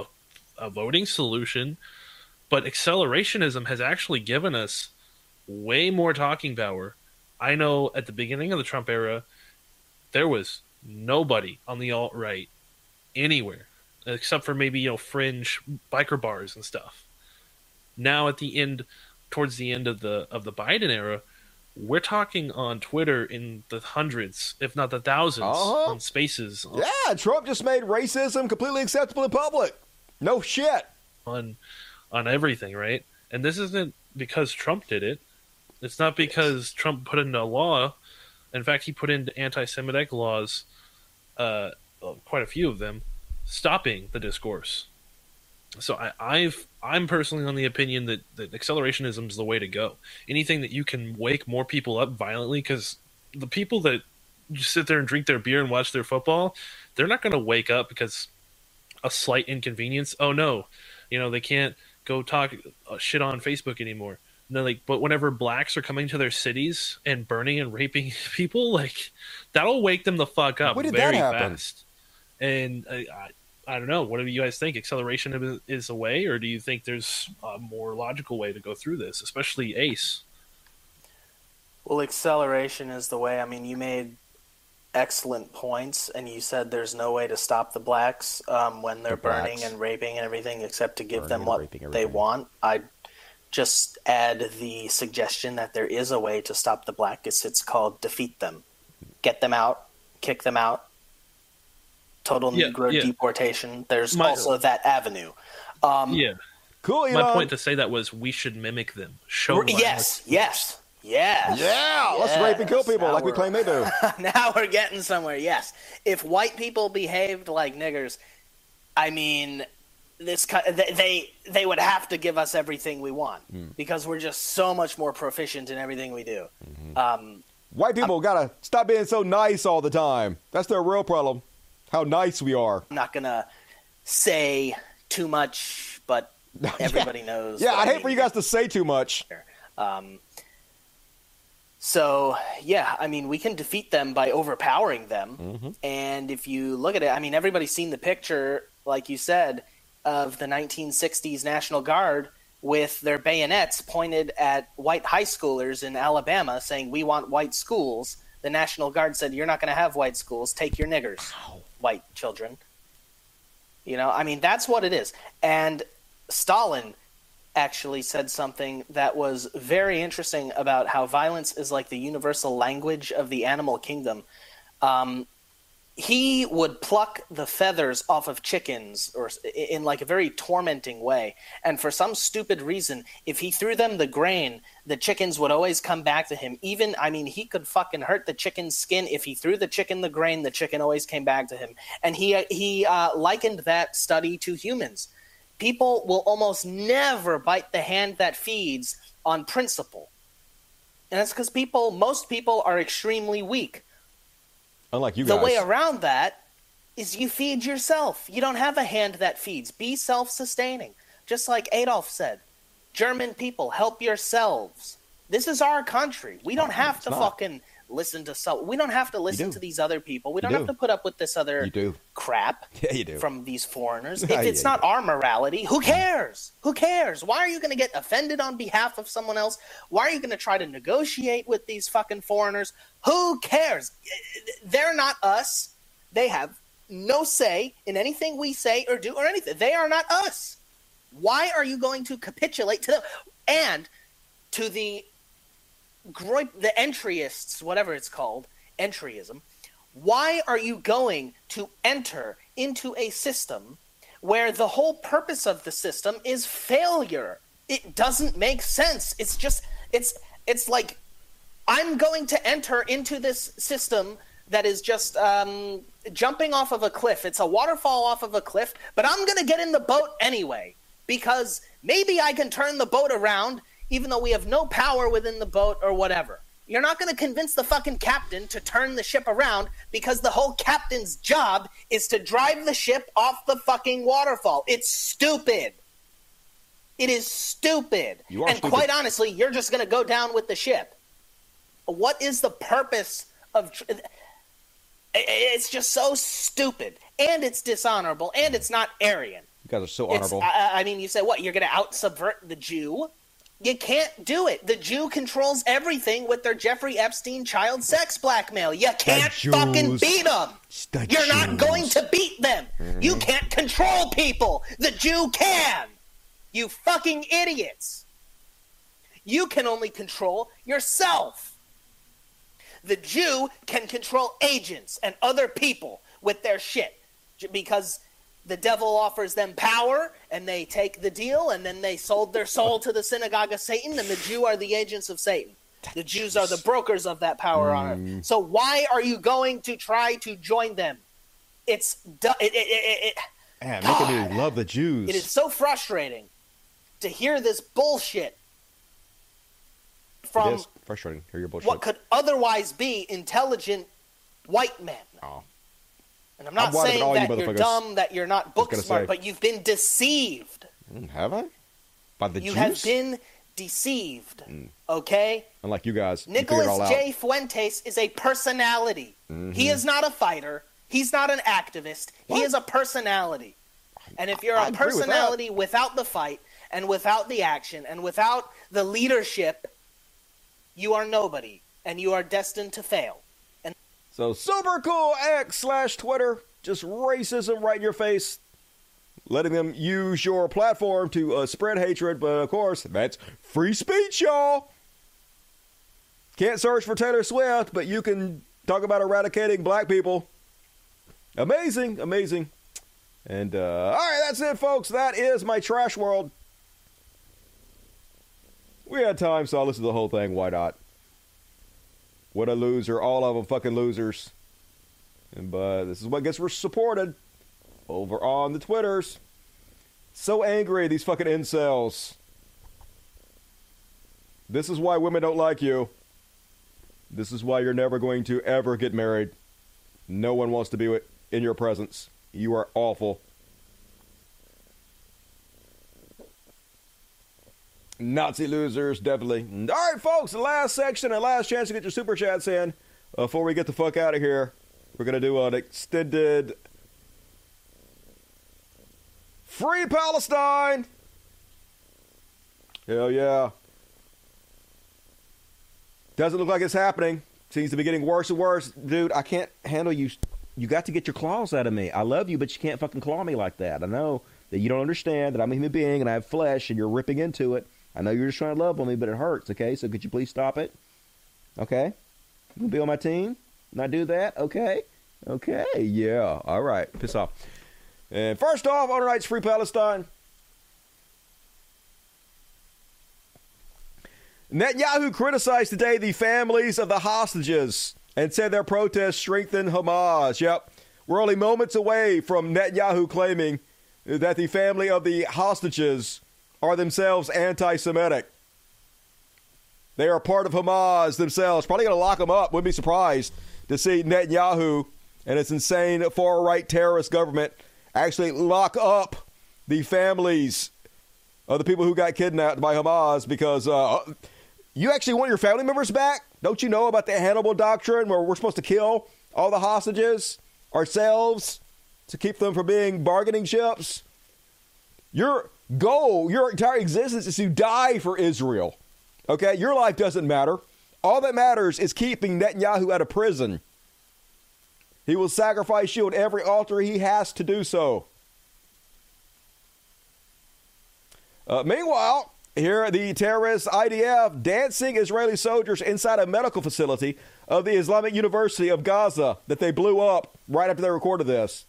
voting solution. But accelerationism has actually given us way more talking power. I know at the beginning of the Trump era, there was nobody on the alt-right anywhere, except for maybe, you know, fringe biker bars and stuff. Now at the end, towards the end of the Biden era, we're talking on Twitter in the hundreds, if not the thousands, on spaces. Yeah, Trump just made racism completely acceptable in public. No shit. On everything, right? And this isn't because Trump did it. It's not because Trump put in a law. In fact, he put in anti-Semitic laws, quite a few of them, stopping the discourse. So I'm personally on the opinion that accelerationism is the way to go. Anything that you can wake more people up violently, because the people that just sit there and drink their beer and watch their football, they're not going to wake up because a slight inconvenience. Oh no, you know, they can't go talk shit on Facebook anymore. And then, like, but whenever blacks are coming to their cities and burning and raping people, like, that'll wake them the fuck up very fast. And I don't know. What do you guys think? Acceleration is a way, or do you think there's a more logical way to go through this, especially Ace? Well, acceleration is the way. I mean, you made excellent points, and you said there's no way to stop the blacks when they're burning and raping and everything, except to give them what they want. I'd just add the suggestion that there is a way to stop the blacks. It's called defeat them. Get them out, kick them out, total Negro deportation. There's also that avenue. Cool, My point to say that was we should mimic them. Yes. Yeah, let's rape and kill people like we claim they do. Now we're getting somewhere, yes. If white people behaved like niggers, I mean, they would have to give us everything we want because we're just so much more proficient in everything we do. White people gotta stop being so nice all the time. That's their real problem. How nice we are. I'm not gonna say too much, but everybody knows. Yeah, I hate for you guys to say too much. So, yeah, I mean, we can defeat them by overpowering them. And if you look at it, I mean, everybody's seen the picture, like you said, of the 1960s National Guard with their bayonets pointed at white high schoolers in Alabama saying, we want white schools. The National Guard said, you're not going to have white schools. Take your niggers, white children. You know, I mean, that's what it is. And Stalin actually said something that was very interesting about how violence is like the universal language of the animal kingdom. He would pluck the feathers off of chickens or in like a very tormenting way. And for some stupid reason, if he threw them the grain, the chickens would always come back to him. Even, I mean, he could fucking hurt the chicken's skin. If he threw the chicken the grain, the chicken always came back to him. And he likened that study to humans. People will almost never bite the hand that feeds on principle. And that's because most people are extremely weak. Unlike you guys. The way around that is you feed yourself. You don't have a hand that feeds. Be self-sustaining. Just like Adolf said, German people, help yourselves. This is our country. We don't have to fucking listen to we don't have to listen to these other people. We don't have to put up with this other crap from these foreigners. If it's not our morality, who cares? Who cares? Why are you going to get offended on behalf of someone else? Why are you going to try to negotiate with these fucking foreigners? Who cares? They're not us. They have no say in anything we say or do or anything. They are not us. Why are you going to capitulate to them? And to the entryists, whatever it's called, entryism, why are you going to enter into a system where the whole purpose of the system is failure? It doesn't make sense. It's just, it's like, I'm going to enter into this system that is just jumping off of a cliff. It's a waterfall off of a cliff, but I'm going to get in the boat anyway, because maybe I can turn the boat around even though we have no power within the boat or whatever. You're not going to convince the fucking captain to turn the ship around because the whole captain's job is to drive the ship off the fucking waterfall. It's stupid. It is stupid. And quite honestly, you're just going to go down with the ship. What is the purpose of... It's just so stupid. And it's dishonorable. And it's not Aryan. You guys are so honorable. I mean, you say, what, you're going to out-subvert the Jew? You can't do it. The Jew controls everything with their Jeffrey Epstein child sex blackmail. You can't fucking beat them. You're not going to beat them. You can't control people. The Jew can. You fucking idiots. You can only control yourself. The Jew can control agents and other people with their shit because the devil offers them power, and they take the deal, and then they sold their soul to the synagogue of Satan, and the Jew are the agents of Satan. The Jews are the brokers of that power on earth. So why are you going to try to join them? It's... Man, making me love the Jews. It is so frustrating to hear this bullshit from... It is frustrating to hear your bullshit. What could otherwise be intelligent white men. Oh. And I'm not saying that you're dumb, that you're not book smart, but you've been deceived. Have I? By the Jews? You have been deceived. Okay? Unlike you guys. You figured it all Nicholas out. J. Fuentes is a personality. He is not a fighter. He's not an activist. He is a personality. And if you're I a agree with that. personality without the fight and without the action and without the leadership, you are nobody and you are destined to fail. So super cool X/Twitter, just racism right in your face, letting them use your platform to spread hatred. But of course, that's free speech, y'all. Can't search for Taylor Swift, but you can talk about eradicating black people. Amazing, amazing. And all right, that's it, folks. That is my trash world. We had time, so I'll listen to the whole thing. Why not? What a loser. All of them fucking losers. But this is what gets supported over on the Twitters. So angry, these fucking incels. This is why women don't like you. This is why you're never going to ever get married. No one wants to be in your presence. You are awful. Nazi losers, definitely. All right, folks, the last section and last chance to get your super chats in before we get the fuck out of here. We're going to do an extended Free Palestine. Hell yeah. Doesn't look like it's happening. Seems to be getting worse and worse. Dude, I can't handle you. You got to get your claws out of me. I love you, but you can't fucking claw me like that. I know that you don't understand that I'm a human being and I have flesh and you're ripping into it. I know you're just trying to love on me, but it hurts, okay? So could you please stop it? Okay? You can be on my team? Not do that? Okay? Okay, yeah. All right. Piss off. And first off, on tonight's Free Palestine, Netanyahu criticized today the families of the hostages and said their protests strengthen Hamas. Yep. We're only moments away from Netanyahu claiming that the family of the hostages are themselves anti-Semitic. They are part of Hamas themselves. Probably going to lock them up. Wouldn't be surprised to see Netanyahu and his insane far-right terrorist government actually lock up the families of the people who got kidnapped by Hamas because you actually want your family members back? Don't you know about the Hannibal Doctrine where we're supposed to kill all the hostages ourselves to keep them from being bargaining chips? Your goal, your entire existence is to die for Israel. Okay? Your life doesn't matter. All that matters is keeping Netanyahu out of prison. He will sacrifice you on every altar he has to do so. Meanwhile, here the terrorist IDF dancing Israeli soldiers inside a medical facility of the Islamic University of Gaza that they blew up right after they recorded this.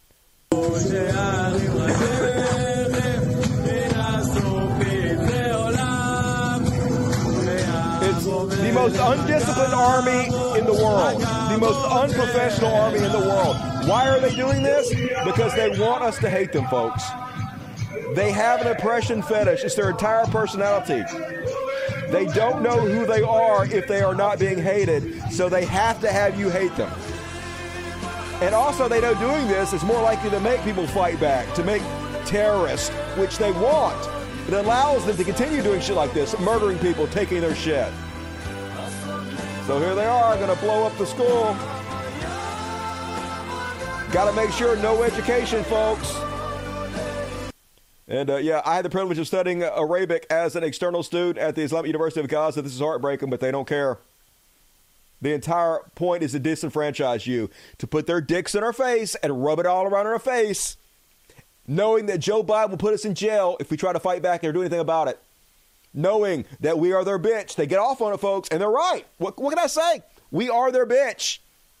It's the most undisciplined army in the world. The most unprofessional army in the world. Why are they doing this? Because they want us to hate them, folks. They have an oppression fetish. It's their entire personality. They don't know who they are if they are not being hated, so they have to have you hate them. And also, they know doing this is more likely to make people fight back, to make terrorists, which they want. It allows them to continue doing shit like this, murdering people, taking their shit. So here they are, going to blow up the school. Got to make sure no education, folks. And yeah, I had the privilege of studying Arabic as an external student at the Islamic University of Gaza. This is heartbreaking, but they don't care. The entire point is to disenfranchise you, to put their dicks in our face and rub it all around our face, knowing that Joe Biden will put us in jail if we try to fight back or do anything about it. Knowing that we are their bitch. They get off on it, folks, and they're right. What can I say? We are their bitch.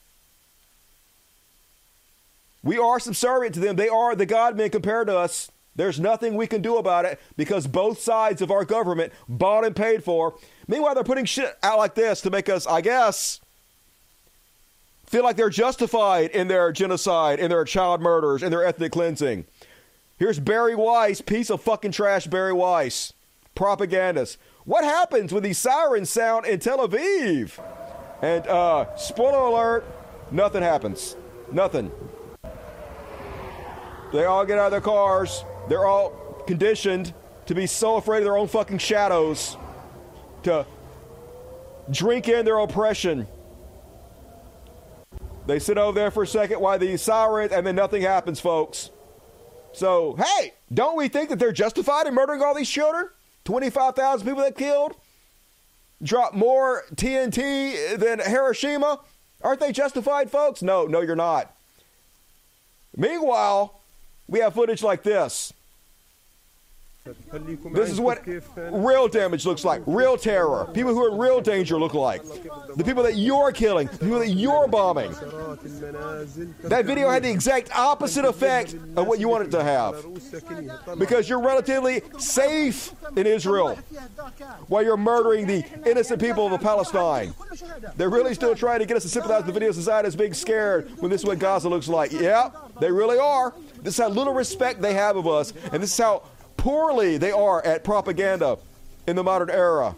We are subservient to them. They are the God men compared to us. There's nothing we can do about it because both sides of our government bought and paid for. Meanwhile, they're putting shit out like this to make us, I guess, feel like they're justified in their genocide, in their child murders, in their ethnic cleansing. Here's Barry Weiss, piece of fucking trash, Barry Weiss, propagandist. What happens when these sirens sound in Tel Aviv? And spoiler alert, nothing happens. Nothing. They all get out of their cars. They're all conditioned to be so afraid of their own fucking shadows to drink in their oppression. They sit over there for a second while the sirens, and then nothing happens, folks. So, hey, don't we think that they're justified in murdering all these children? 25,000 people they killed? Drop more TNT than Hiroshima? Aren't they justified, folks? No, you're not. Meanwhile, we have footage like this. This is what real damage looks like. Real terror. People who are in real danger look like. The people that you're killing. The people that you're bombing. That video had the exact opposite effect of what you want it to have. Because you're relatively safe in Israel while you're murdering the innocent people of Palestine. They're really still trying to get us to sympathize with the video society as being scared when this is what Gaza looks like. Yeah, they really are. This is how little respect they have of us. And this is how poorly they are at propaganda in the modern era.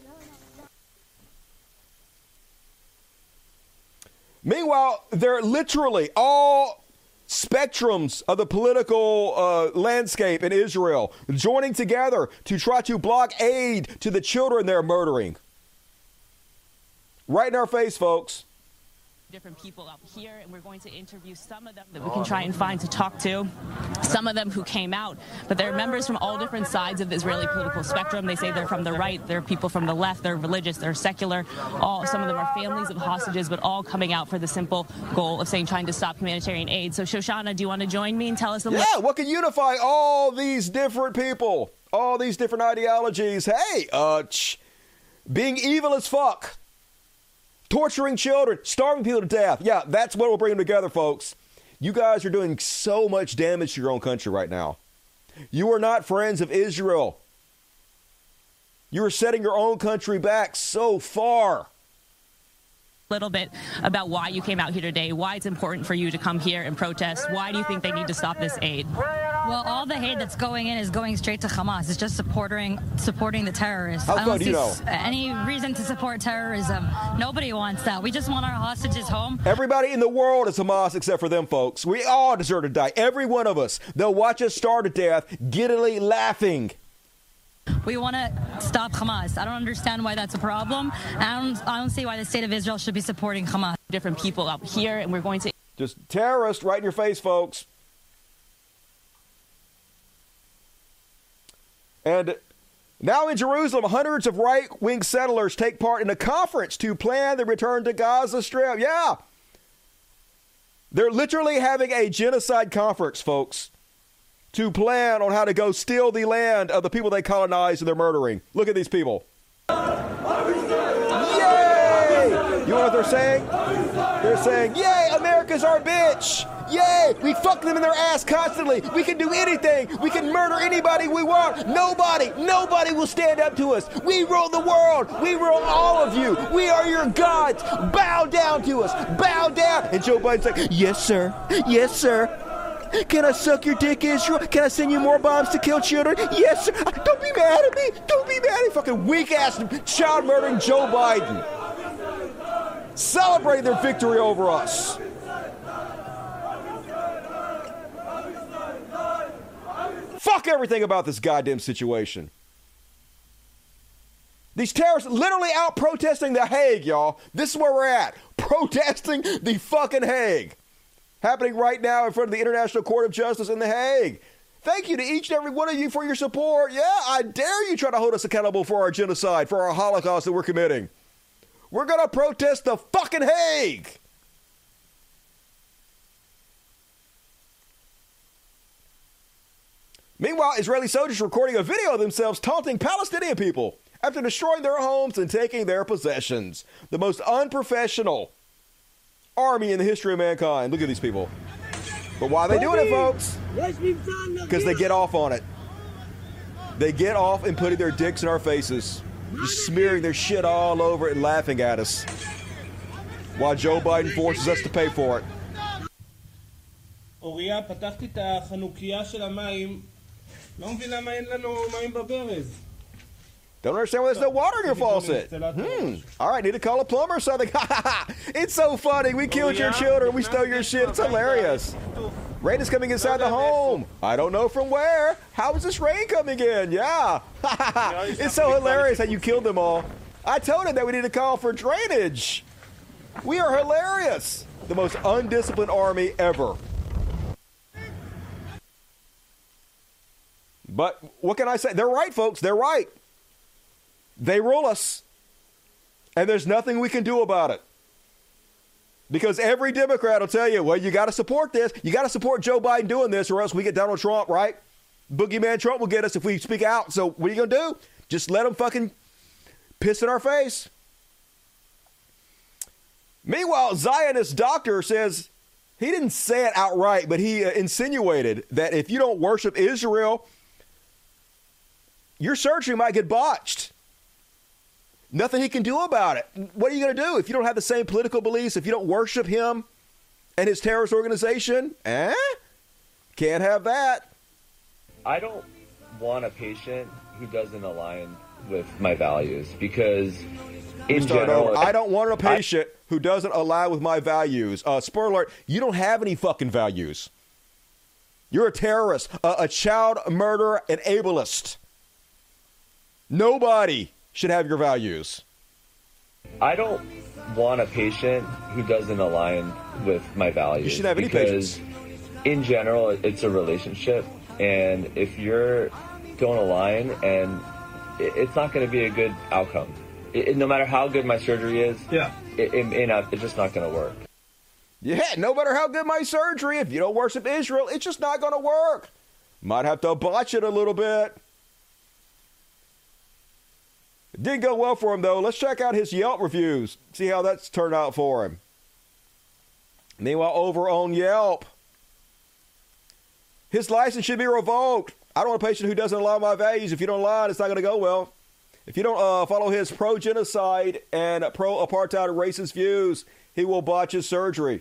Meanwhile, they're literally all spectrums of the political landscape in Israel joining together to try to block aid to the children they're murdering. Right in our face, folks. Different people up here, and we're going to interview some of them that we can try and find to talk to. Some of them who came out, but they're members from all different sides of the Israeli political spectrum. They say they're from the right, they're people from the left, they're religious, they're secular. Some of them are families of hostages, but all coming out for the simple goal of trying to stop humanitarian aid. So, Shoshana, do you want to join me and tell us a little? Yeah, what can unify all these different people, all these different ideologies? Hey, being evil as fuck. Torturing children, starving people to death. Yeah, that's what will bring them together, folks. You guys are doing so much damage to your own country right now. You are not friends of Israel. You are setting your own country back so far. Little bit about why you came out here today, why it's important for you to come here and protest. Why do you think they need to stop this aid? Well, all the aid that's going in is going straight to Hamas. It's just supporting the terrorists. How come, do you know? Any reason to support terrorism. Nobody wants that. We just want our hostages home. Everybody in the world is Hamas except for them, folks. We all deserve to die. Every one of us. They'll watch us starve to death, giddily laughing. We want to stop Hamas. I don't understand why that's a problem. I don't see why the state of Israel should be supporting Hamas. Different people up here, and we're going to... Just terrorists right in your face, folks. And now in Jerusalem, hundreds of right-wing settlers take part in a conference to plan the return to Gaza Strip. Yeah. They're literally having a genocide conference, folks, to plan on how to go steal the land of the people they colonized and they're murdering. Look at these people. Yay! You know what they're saying? They're saying, yay, America's our bitch. Yay, we fuck them in their ass constantly. We can do anything. We can murder anybody we want. Nobody will stand up to us. We rule the world. We rule all of you. We are your gods. Bow down to us. Bow down. And Joe Biden's like, yes, sir. Yes, sir. Can I suck your dick, Israel? Can I send you more bombs to kill children? Yes, sir. Don't be mad at me. Don't be mad at me. Fucking weak-ass child-murdering Joe Biden. Celebrate their victory over us. Fuck everything about this goddamn situation. These terrorists literally out protesting the Hague, y'all. This is where we're at. Protesting the fucking Hague. Happening right now in front of the International Court of Justice in The Hague. Thank you to each and every one of you for your support. Yeah, I dare you try to hold us accountable for our genocide, for our Holocaust that we're committing. We're going to protest the fucking Hague. Meanwhile, Israeli soldiers recording a video of themselves taunting Palestinian people after destroying their homes and taking their possessions. The most unprofessional army in the history of mankind. Look at these people. But why are they doing it, folks? Because they get off on it. They get off in putting their dicks in our faces, just smearing their shit all over it and laughing at us, while Joe Biden forces us to pay for it. אוריה, פתחתי את החנוכיה של המים, לא מבין למה אין לנו מים בברז. Don't understand why there's no water in your faucet. All right, need to call a plumber or something. It's so funny. We killed your children. We stole your shit. It's hilarious. Rain is coming inside the home. I don't know from where. How is this rain coming in? Yeah. It's so hilarious how you killed them all. I told him that we need to call for drainage. We are hilarious. The most undisciplined army ever. But what can I say? They're right, folks. They're right. They rule us. And there's nothing we can do about it. Because every Democrat will tell you, well, you got to support this. You got to support Joe Biden doing this or else we get Donald Trump, right? Boogeyman Trump will get us if we speak out. So what are you going to do? Just let them fucking piss in our face. Meanwhile, Zionist doctor says, he didn't say it outright, but he insinuated that if you don't worship Israel, your surgery might get botched. Nothing he can do about it. What are you going to do if you don't have the same political beliefs, if you don't worship him and his terrorist organization? Can't have that. I don't want a patient who doesn't align with my values because in general, I don't want a patient who doesn't align with my values. Spoiler alert, you don't have any fucking values. You're a terrorist, a child murderer, an ableist. Nobody should have your values. I don't want a patient who doesn't align with my values. You shouldn't have any patients. In general, it's a relationship, and if you don't align, and it's not going to be a good outcome. No matter how good my surgery is, it's just not going to work. Yeah, no matter how good my surgery, if you don't worship Israel, it's just not going to work. Might have to botch it a little bit. It did go well for him, though. Let's check out his Yelp reviews, see how that's turned out for him. Meanwhile, over on Yelp, his license should be revoked. I don't want a patient who doesn't align with my values. If you don't align, it's not going to go well. If you don't follow his pro-genocide and pro-apartheid racist views, he will botch his surgery.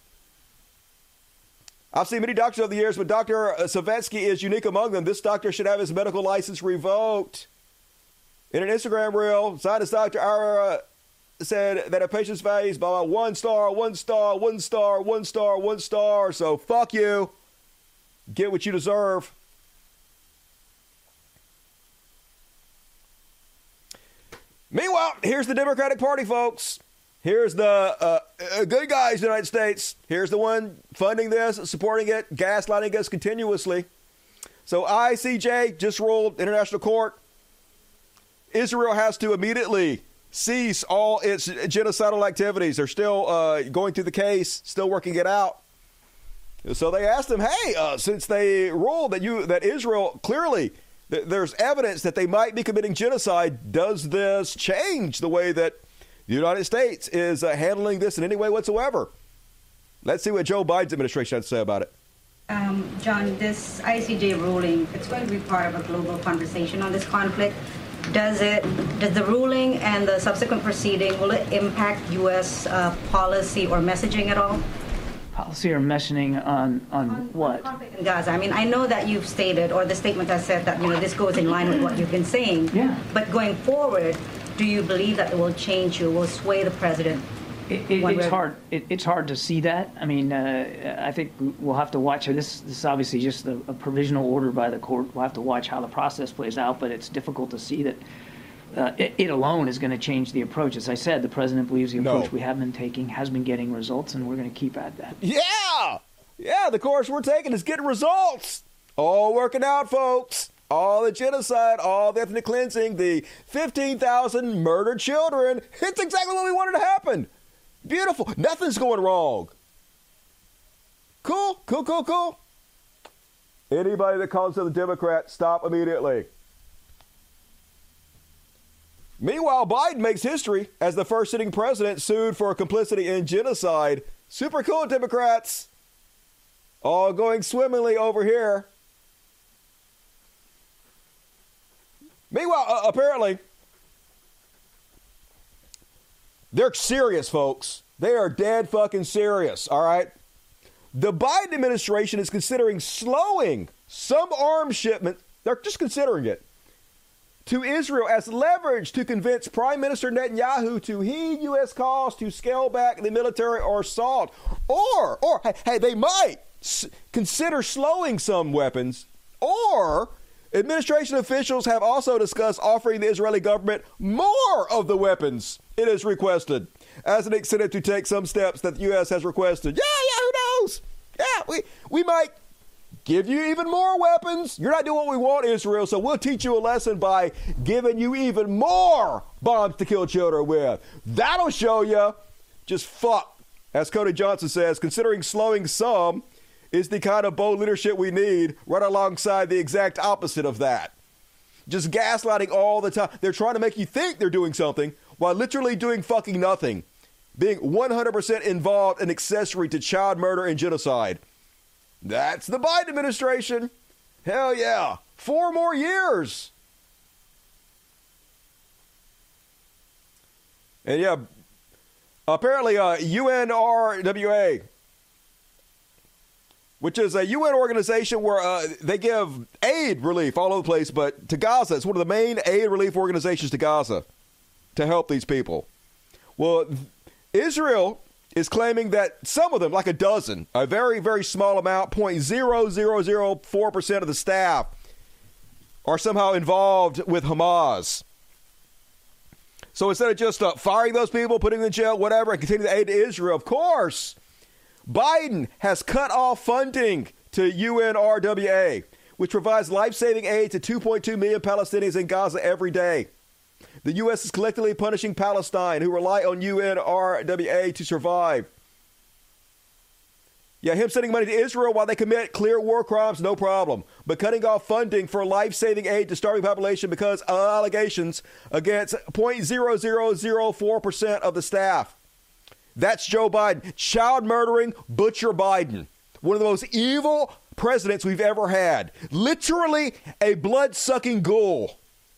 I've seen many doctors over the years, but Dr. Savetsky is unique among them. This doctor should have his medical license revoked. In an Instagram reel, Zionist Dr. Ira said that a patient's values, blah, blah, 1 star, 1 star, 1 star, 1 star, 1 star. So fuck you. Get what you deserve. Meanwhile, here's the Democratic Party, folks. Here's the good guys in the United States. Here's the one funding this, supporting it, gaslighting us continuously. So ICJ just ruled, International Court, Israel has to immediately cease all its genocidal activities. They're still going through the case, still working it out. So they asked them, hey, since they ruled that Israel clearly, there's evidence that they might be committing genocide, does this change the way that the United States is handling this in any way whatsoever? Let's see what Joe Biden's administration has to say about it. John, this ICJ ruling, it's going to be part of a global conversation on this conflict. Does the ruling and the subsequent proceeding, will it impact U.S. policy or messaging at all? Policy or messaging on what? Conflict in Gaza. I mean, I know that you've stated, or the statement has said that, this goes in line with what you've been saying. Yeah. But going forward, do you believe that it will change you, will sway the president? It's hard. It's hard to see that. I mean, I think we'll have to watch. This is obviously just a provisional order by the court. We'll have to watch how the process plays out. But it's difficult to see that it alone is going to change the approach. As I said, the president believes the approach we have been taking has been getting results, and we're going to keep at that. Yeah, the course we're taking is getting results. All working out, folks. All the genocide, all the ethnic cleansing, the 15,000 murdered children. It's exactly what we wanted to happen. Beautiful. Nothing's going wrong. Cool. Anybody that calls to the Democrat, stop immediately. Meanwhile, Biden makes history as the first sitting president sued for complicity in genocide. Super cool, Democrats. All going swimmingly over here. Meanwhile, apparently, they're serious, folks. They are dead fucking serious, all right? The Biden administration is considering slowing some arms shipments, they're just considering it, to Israel as leverage to convince Prime Minister Netanyahu to heed U.S. calls to scale back the military assault. Or hey, they might consider slowing some weapons or Administration officials have also discussed offering the Israeli government more of the weapons it has requested as an incentive to take some steps that the U.S. has requested. Yeah, who knows? Yeah, we might give you even more weapons. You're not doing what we want, Israel, so we'll teach you a lesson by giving you even more bombs to kill children with. That'll show you. Just fuck. As Cody Johnson says, considering slowing some is the kind of bold leadership we need, right alongside the exact opposite of that. Just gaslighting all the time. They're trying to make you think they're doing something while literally doing fucking nothing. Being 100% involved and accessory to child murder and genocide. That's the Biden administration. Hell yeah. 4 more years. And yeah, apparently UNRWA, which is a UN organization where they give aid relief all over the place, but to Gaza, it's one of the main aid relief organizations to Gaza to help these people. Well, Israel is claiming that some of them, like a dozen, a very, very small amount, 0.0004% of the staff, are somehow involved with Hamas. So instead of just firing those people, putting them in jail, whatever, and continue the aid to Israel, of course, Biden has cut off funding to UNRWA, which provides life-saving aid to 2.2 million Palestinians in Gaza every day. The U.S. is collectively punishing Palestine, who rely on UNRWA to survive. Yeah, him sending money to Israel while they commit clear war crimes, no problem. But cutting off funding for life-saving aid to starving population because of allegations against 0.0004% of the staff. That's Joe Biden. Child-murdering Butcher Biden. One of the most evil presidents we've ever had. Literally a blood-sucking ghoul.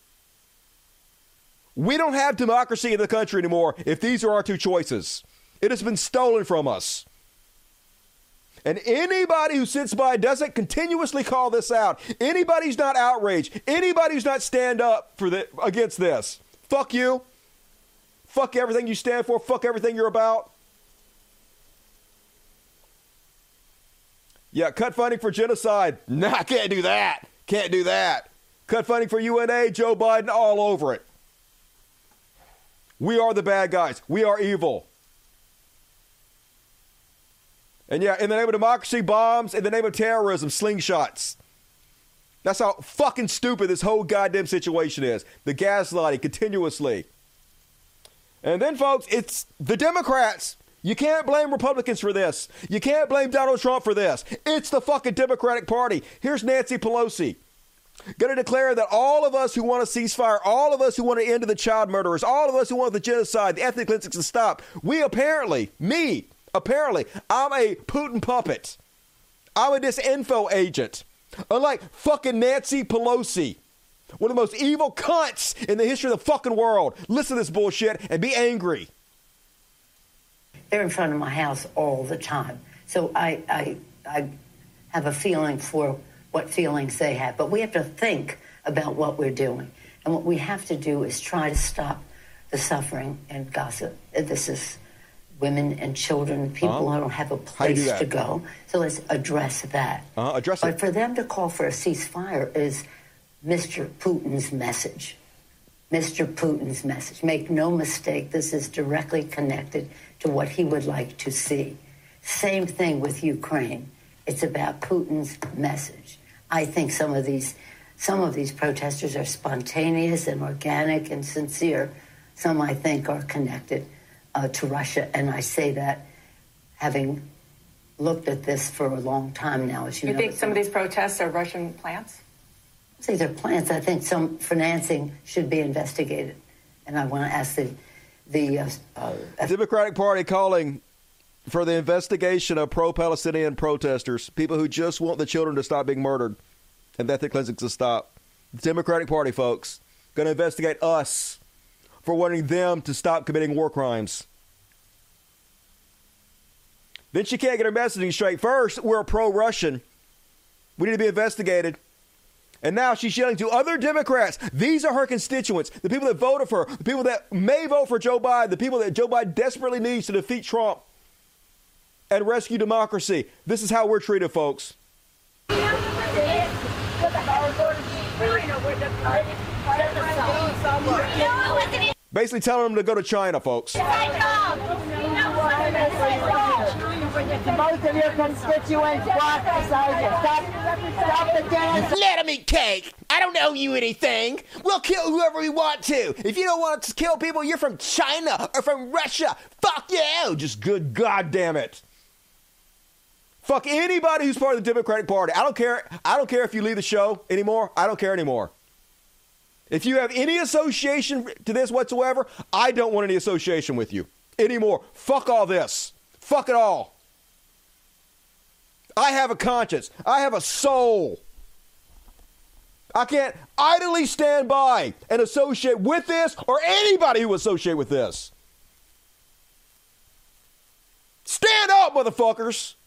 We don't have democracy in the country anymore if these are our two choices. It has been stolen from us. And anybody who sits by doesn't continuously call this out, anybody who's not outraged, anybody who's not stand up for against this, fuck you. Fuck everything you stand for. Fuck everything you're about. Yeah, cut funding for genocide. Nah, can't do that. Can't do that. Cut funding for UNA, Joe Biden, all over it. We are the bad guys. We are evil. And yeah, in the name of democracy, bombs. In the name of terrorism, slingshots. That's how fucking stupid this whole goddamn situation is. The gaslighting continuously. And then, folks, it's the Democrats. You can't blame Republicans for this. You can't blame Donald Trump for this. It's the fucking Democratic Party. Here's Nancy Pelosi. Going to declare that all of us who want a ceasefire, all of us who want to end the child murderers, all of us who want the genocide, the ethnic cleansing to stop, apparently, I'm a Putin puppet. I'm a disinfo agent. Unlike fucking Nancy Pelosi, one of the most evil cunts in the history of the fucking world. Listen to this bullshit and be angry. They're in front of my house all the time. So I have a feeling for what feelings they have. But we have to think about what we're doing. And what we have to do is try to stop the suffering in Gaza. This is women and children, people who don't have a place to go. So let's address that. Address it. But for them to call for a ceasefire is Mr. Putin's message. Mr. Putin's message. Make no mistake, this is directly connected to what he would like to see. Same thing with Ukraine. It's about Putin's message. I think some of these protesters are spontaneous and organic and sincere. Some, I think, are connected to Russia. And I say that having looked at this for a long time now. As you know, think some of these protests are Russian plants? These are plants. I think some financing should be investigated. And I want to ask the Democratic Party calling for the investigation of pro-Palestinian protesters, people who just want the children to stop being murdered and ethnic cleansing to stop. The Democratic Party, folks, going to investigate us for wanting them to stop committing war crimes. Then she can't get her messaging straight. First, we're pro-Russian. We need to be investigated. And now she's yelling to other Democrats. These are her constituents, the people that voted for her, the people that may vote for Joe Biden, the people that Joe Biden desperately needs to defeat Trump and rescue democracy. This is how we're treated, folks. Free Basically telling them to go to China, folks. Most of your constituents want beside you. Stop the dance. Let them eat cake. I don't owe you anything. We'll kill whoever we want to. If you don't want to kill people, you're from China or from Russia. Fuck you. Just good goddamn it. Fuck anybody who's part of the Democratic Party. I don't care. I don't care if you leave the show anymore. I don't care anymore. If you have any association to this whatsoever, I don't want any association with you anymore. Fuck all this. Fuck it all. I have a conscience. I have a soul. I can't idly stand by and associate with this or anybody who associate with this. Stand up, motherfuckers.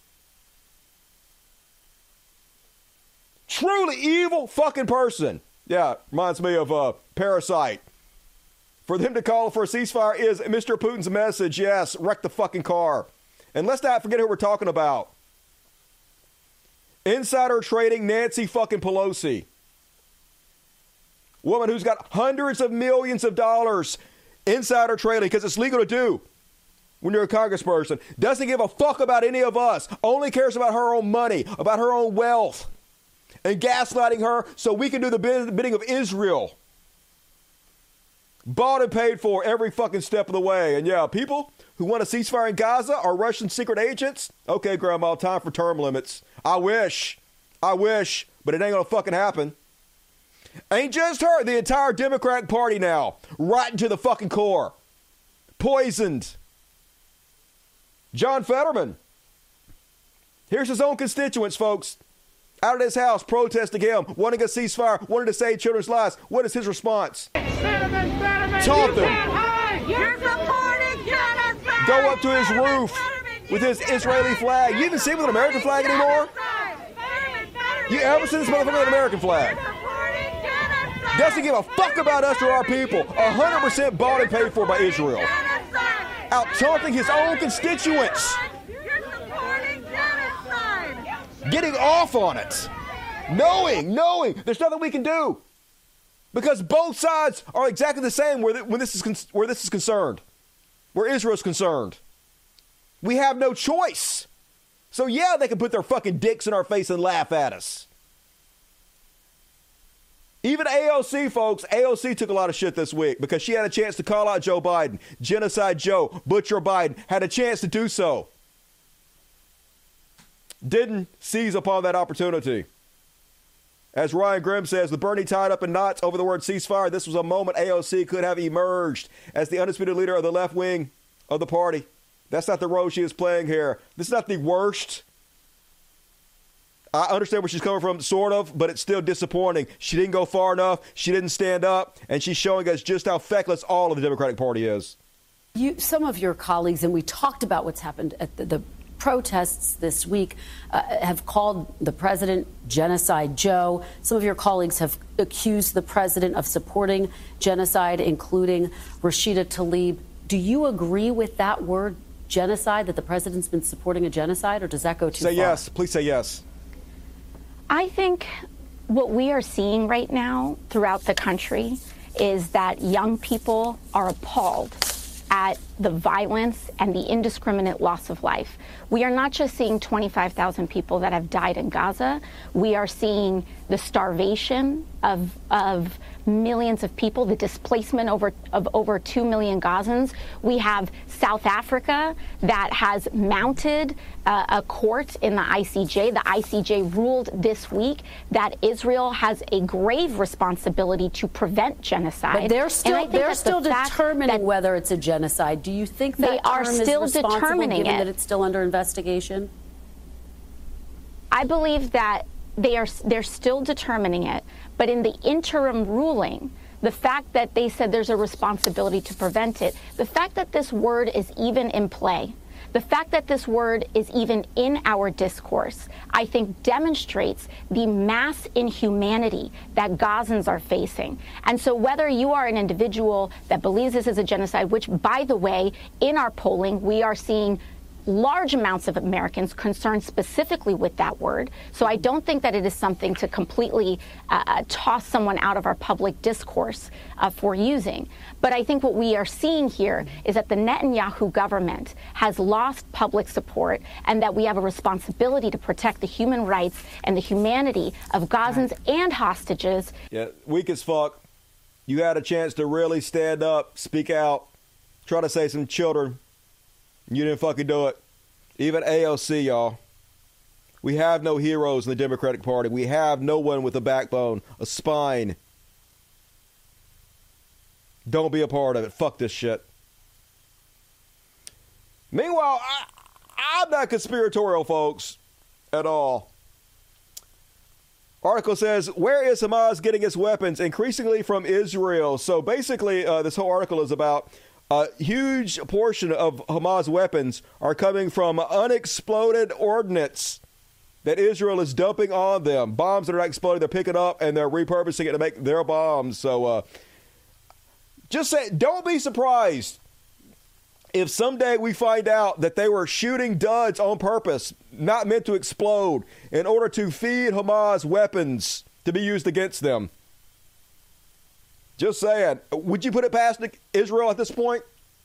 Truly evil fucking person. Yeah, reminds me of Parasite. For them to call for a ceasefire is Mr. Putin's message. Yes, wreck the fucking car. And let's not forget who we're talking about. Insider trading Nancy fucking Pelosi. Woman who's got hundreds of millions of dollars insider trading because it's legal to do when you're a congressperson. Doesn't give a fuck about any of us. Only cares about her own money, about her own wealth. And gaslighting her so we can do the bidding of Israel. Bought and paid for every fucking step of the way. And yeah, people who want a ceasefire in Gaza are Russian secret agents. Okay, Grandma, time for term limits. I wish, but it ain't gonna fucking happen. Ain't just her, the entire Democratic Party now, rotten to the fucking core. Poisoned. John Fetterman. Here's his own constituents, folks. Out of his house, protesting him, wanting a ceasefire, wanting to save children's lives. What is his response? Taunt them. You're supporting genocide. Go up to his roof with his Israeli flag. You even see him with an American flag anymore? You ever seen this motherfucker with an American flag? Doesn't give a fuck about us or our people. 100% bought and paid for by Israel. Out taunting his own constituents. Getting off on it. Knowing there's nothing we can do. Because both sides are exactly the same where this is concerned. Where Israel's concerned. We have no choice. So yeah, they can put their fucking dicks in our face and laugh at us. Even AOC, folks, AOC took a lot of shit this week because she had a chance to call out Joe Biden. Genocide Joe, Butcher Biden, had a chance to do so. Didn't seize upon that opportunity. As Ryan Grimm says, with Bernie tied up in knots over the word ceasefire, this was a moment AOC could have emerged as the undisputed leader of the left wing of the party. That's not the role she is playing here. This is not the worst. I understand where she's coming from, sort of, but it's still disappointing. She didn't go far enough. She didn't stand up, and she's showing us just how feckless all of the Democratic Party is. Some of your colleagues, and we talked about what's happened at the protests this week, have called the president Genocide Joe. Some of your colleagues have accused the president of supporting genocide, including Rashida Tlaib. Do you agree with that word, genocide, that the president's been supporting a genocide, or does that go too far? Say yes. Please say yes. I think what we are seeing right now throughout the country is that young people are appalled at the violence and the indiscriminate loss of life. We are not just seeing 25,000 people that have died in Gaza. We are seeing the starvation of millions of people, the displacement of over 2 million Gazans. We have South Africa that has mounted a court in the ICJ. The ICJ ruled this week that Israel has a grave responsibility to prevent genocide. But they're still determining whether it's a genocide. Do you think that they are still determining given that it's still under investigation? I believe that they're still determining it, but in the interim ruling, the fact that they said there's a responsibility to prevent it, the fact that this word is even in play, the fact that this word is even in our discourse, I think demonstrates the mass inhumanity that Gazans are facing. And so whether you are an individual that believes this is a genocide, which, by the way, in our polling, we are seeing large amounts of Americans concerned specifically with that word. So I don't think that it is something to completely toss someone out of our public discourse for using. But I think what we are seeing here is that the Netanyahu government has lost public support and that we have a responsibility to protect the human rights and the humanity of Gazans and hostages. Yeah, weak as fuck. You had a chance to really stand up, speak out, try to save some children. You didn't fucking do it. Even AOC, y'all. We have no heroes in the Democratic Party. We have no one with a backbone, a spine. Don't be a part of it. Fuck this shit. Meanwhile, I'm not conspiratorial, folks, at all. Article says, where is Hamas getting its weapons? Increasingly from Israel. So basically, this whole article is about a huge portion of Hamas weapons are coming from unexploded ordnance that Israel is dumping on them. Bombs that are not exploding, they're picking up and they're repurposing it to make their bombs. So just say, don't be surprised if someday we find out that they were shooting duds on purpose, not meant to explode, in order to feed Hamas weapons to be used against them. Just saying. Would you put it past Israel at this point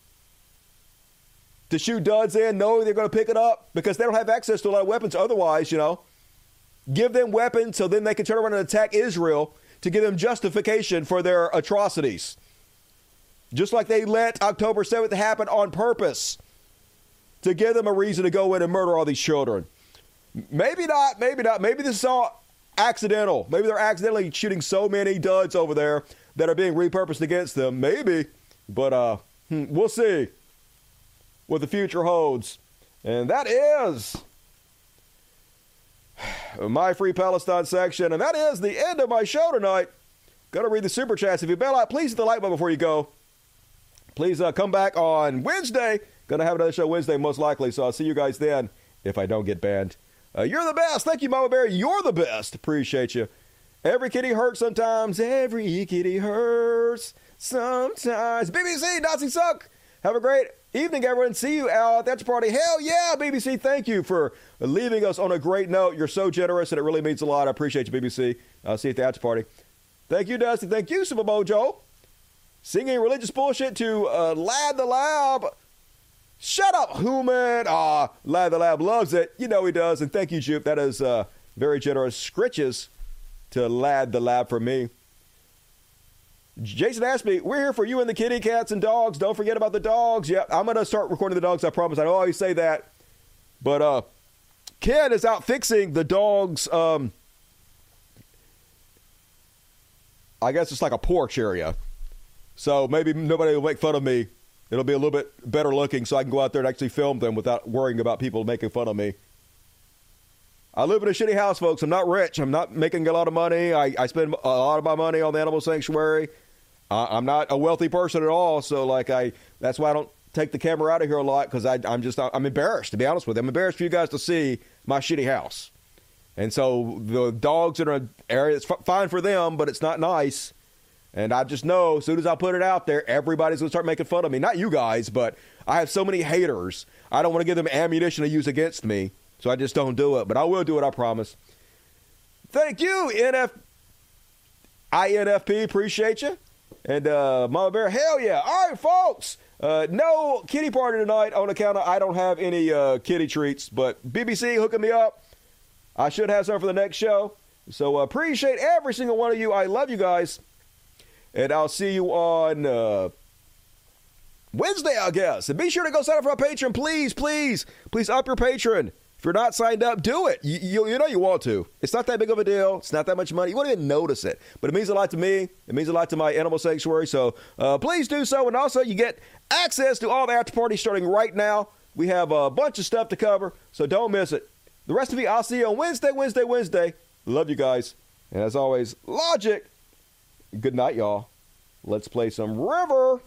to shoot duds in, knowing they're going to pick it up? Because they don't have access to a lot of weapons otherwise, you know. Give them weapons so then they can turn around and attack Israel to give them justification for their atrocities. Just like they let October 7th happen on purpose to give them a reason to go in and murder all these children. Maybe not, maybe not. Maybe this is all accidental. Maybe they're accidentally shooting so many duds over there that are being repurposed against them. Maybe. But we'll see what the future holds. And that is my Free Palestine section. And that is the end of my show tonight. Going to read the super chats. If you bail out, please hit the like button before you go. Please come back on Wednesday. Going to have another show Wednesday, most likely. So I'll see you guys then if I don't get banned. You're the best. Thank you, Mama Bear. You're the best. Appreciate you. Every kitty hurts sometimes. Every kitty hurts sometimes. BBC, Nazi suck. Have a great evening, everyone. See you out at the after party. Hell yeah, BBC. Thank you for leaving us on a great note. You're so generous, and it really means a lot. I appreciate you, BBC. I'll see you at the after party. Thank you, Dusty. Thank you, Super Mojo. Singing religious bullshit to Lad the Lab. Shut up, human. Lad the Lab loves it. You know he does. And thank you, Jupe. That is very generous. Scritches to Lad the Lab for me. Jason asked me, we're here for you and the kitty, cats, and dogs. Don't forget about the dogs. Yeah, I'm going to start recording the dogs, I promise. I always say that. But Ken is out fixing the dogs. I guess it's like a porch area. So maybe nobody will make fun of me. It'll be a little bit better looking so I can go out there and actually film them without worrying about people making fun of me. I live in a shitty house, folks. I'm not rich. I'm not making a lot of money. I spend a lot of my money on the animal sanctuary. I'm not a wealthy person at all. So that's why I don't take the camera out of here a lot, because I'm embarrassed, to be honest with you. I'm embarrassed for you guys to see my shitty house. And so the dogs in an area, it's fine for them, but it's not nice. And I just know as soon as I put it out there, everybody's going to start making fun of me. Not you guys, but I have so many haters. I don't want to give them ammunition to use against me. So I just don't do it. But I will do it, I promise. Thank you, INFP. Appreciate you. And Mama Bear, hell yeah. All right, folks. No kitty party tonight on account of I don't have any kitty treats. But BBC hooking me up. I should have some for the next show. So appreciate every single one of you. I love you guys. And I'll see you on Wednesday, I guess. And be sure to go sign up for our Patreon. Please, please, please up your Patreon. If you're not signed up, do it. You know you want to. It's not that big of a deal. It's not that much money. You won't even notice it. But it means a lot to me. It means a lot to my animal sanctuary. So please do so. And also, you get access to all the after parties starting right now. We have a bunch of stuff to cover, so don't miss it. The rest of you, I'll see you on Wednesday. Love you guys. And as always, Logic. Good night, y'all. Let's play some River.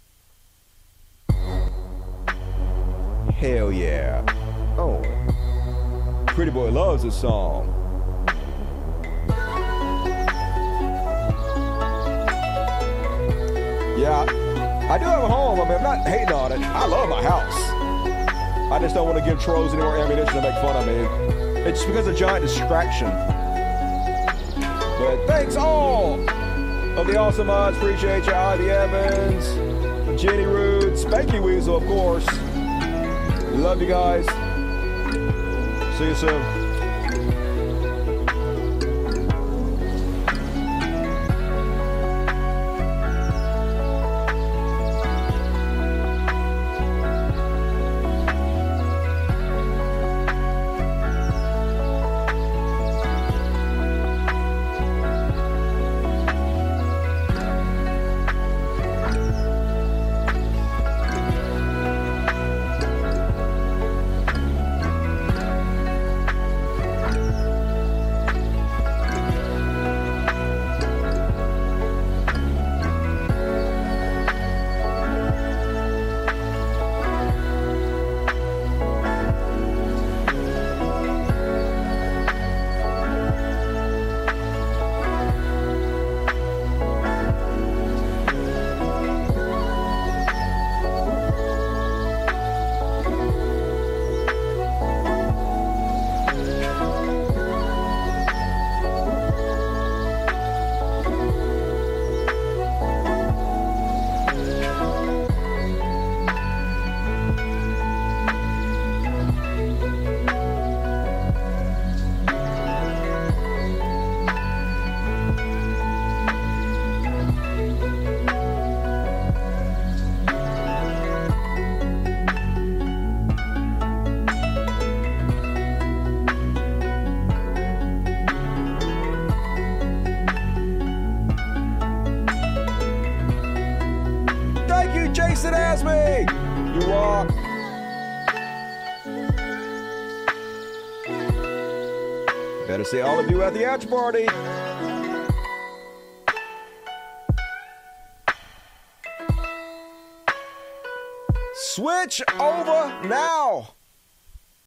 Hell yeah. Oh. Pretty Boy loves this song. Yeah, I do have a home. I mean, I'm not hating on it. I love my house. I just don't want to give trolls any more ammunition to make fun of me. It's just because of giant distraction. But thanks all of the awesome mods. Appreciate you. Ivy Evans, Jenny Rude, Spanky Weasel, of course. Love you guys. See you soon. Jason Asme, you rock. Better see all of you at the after party. Switch over now.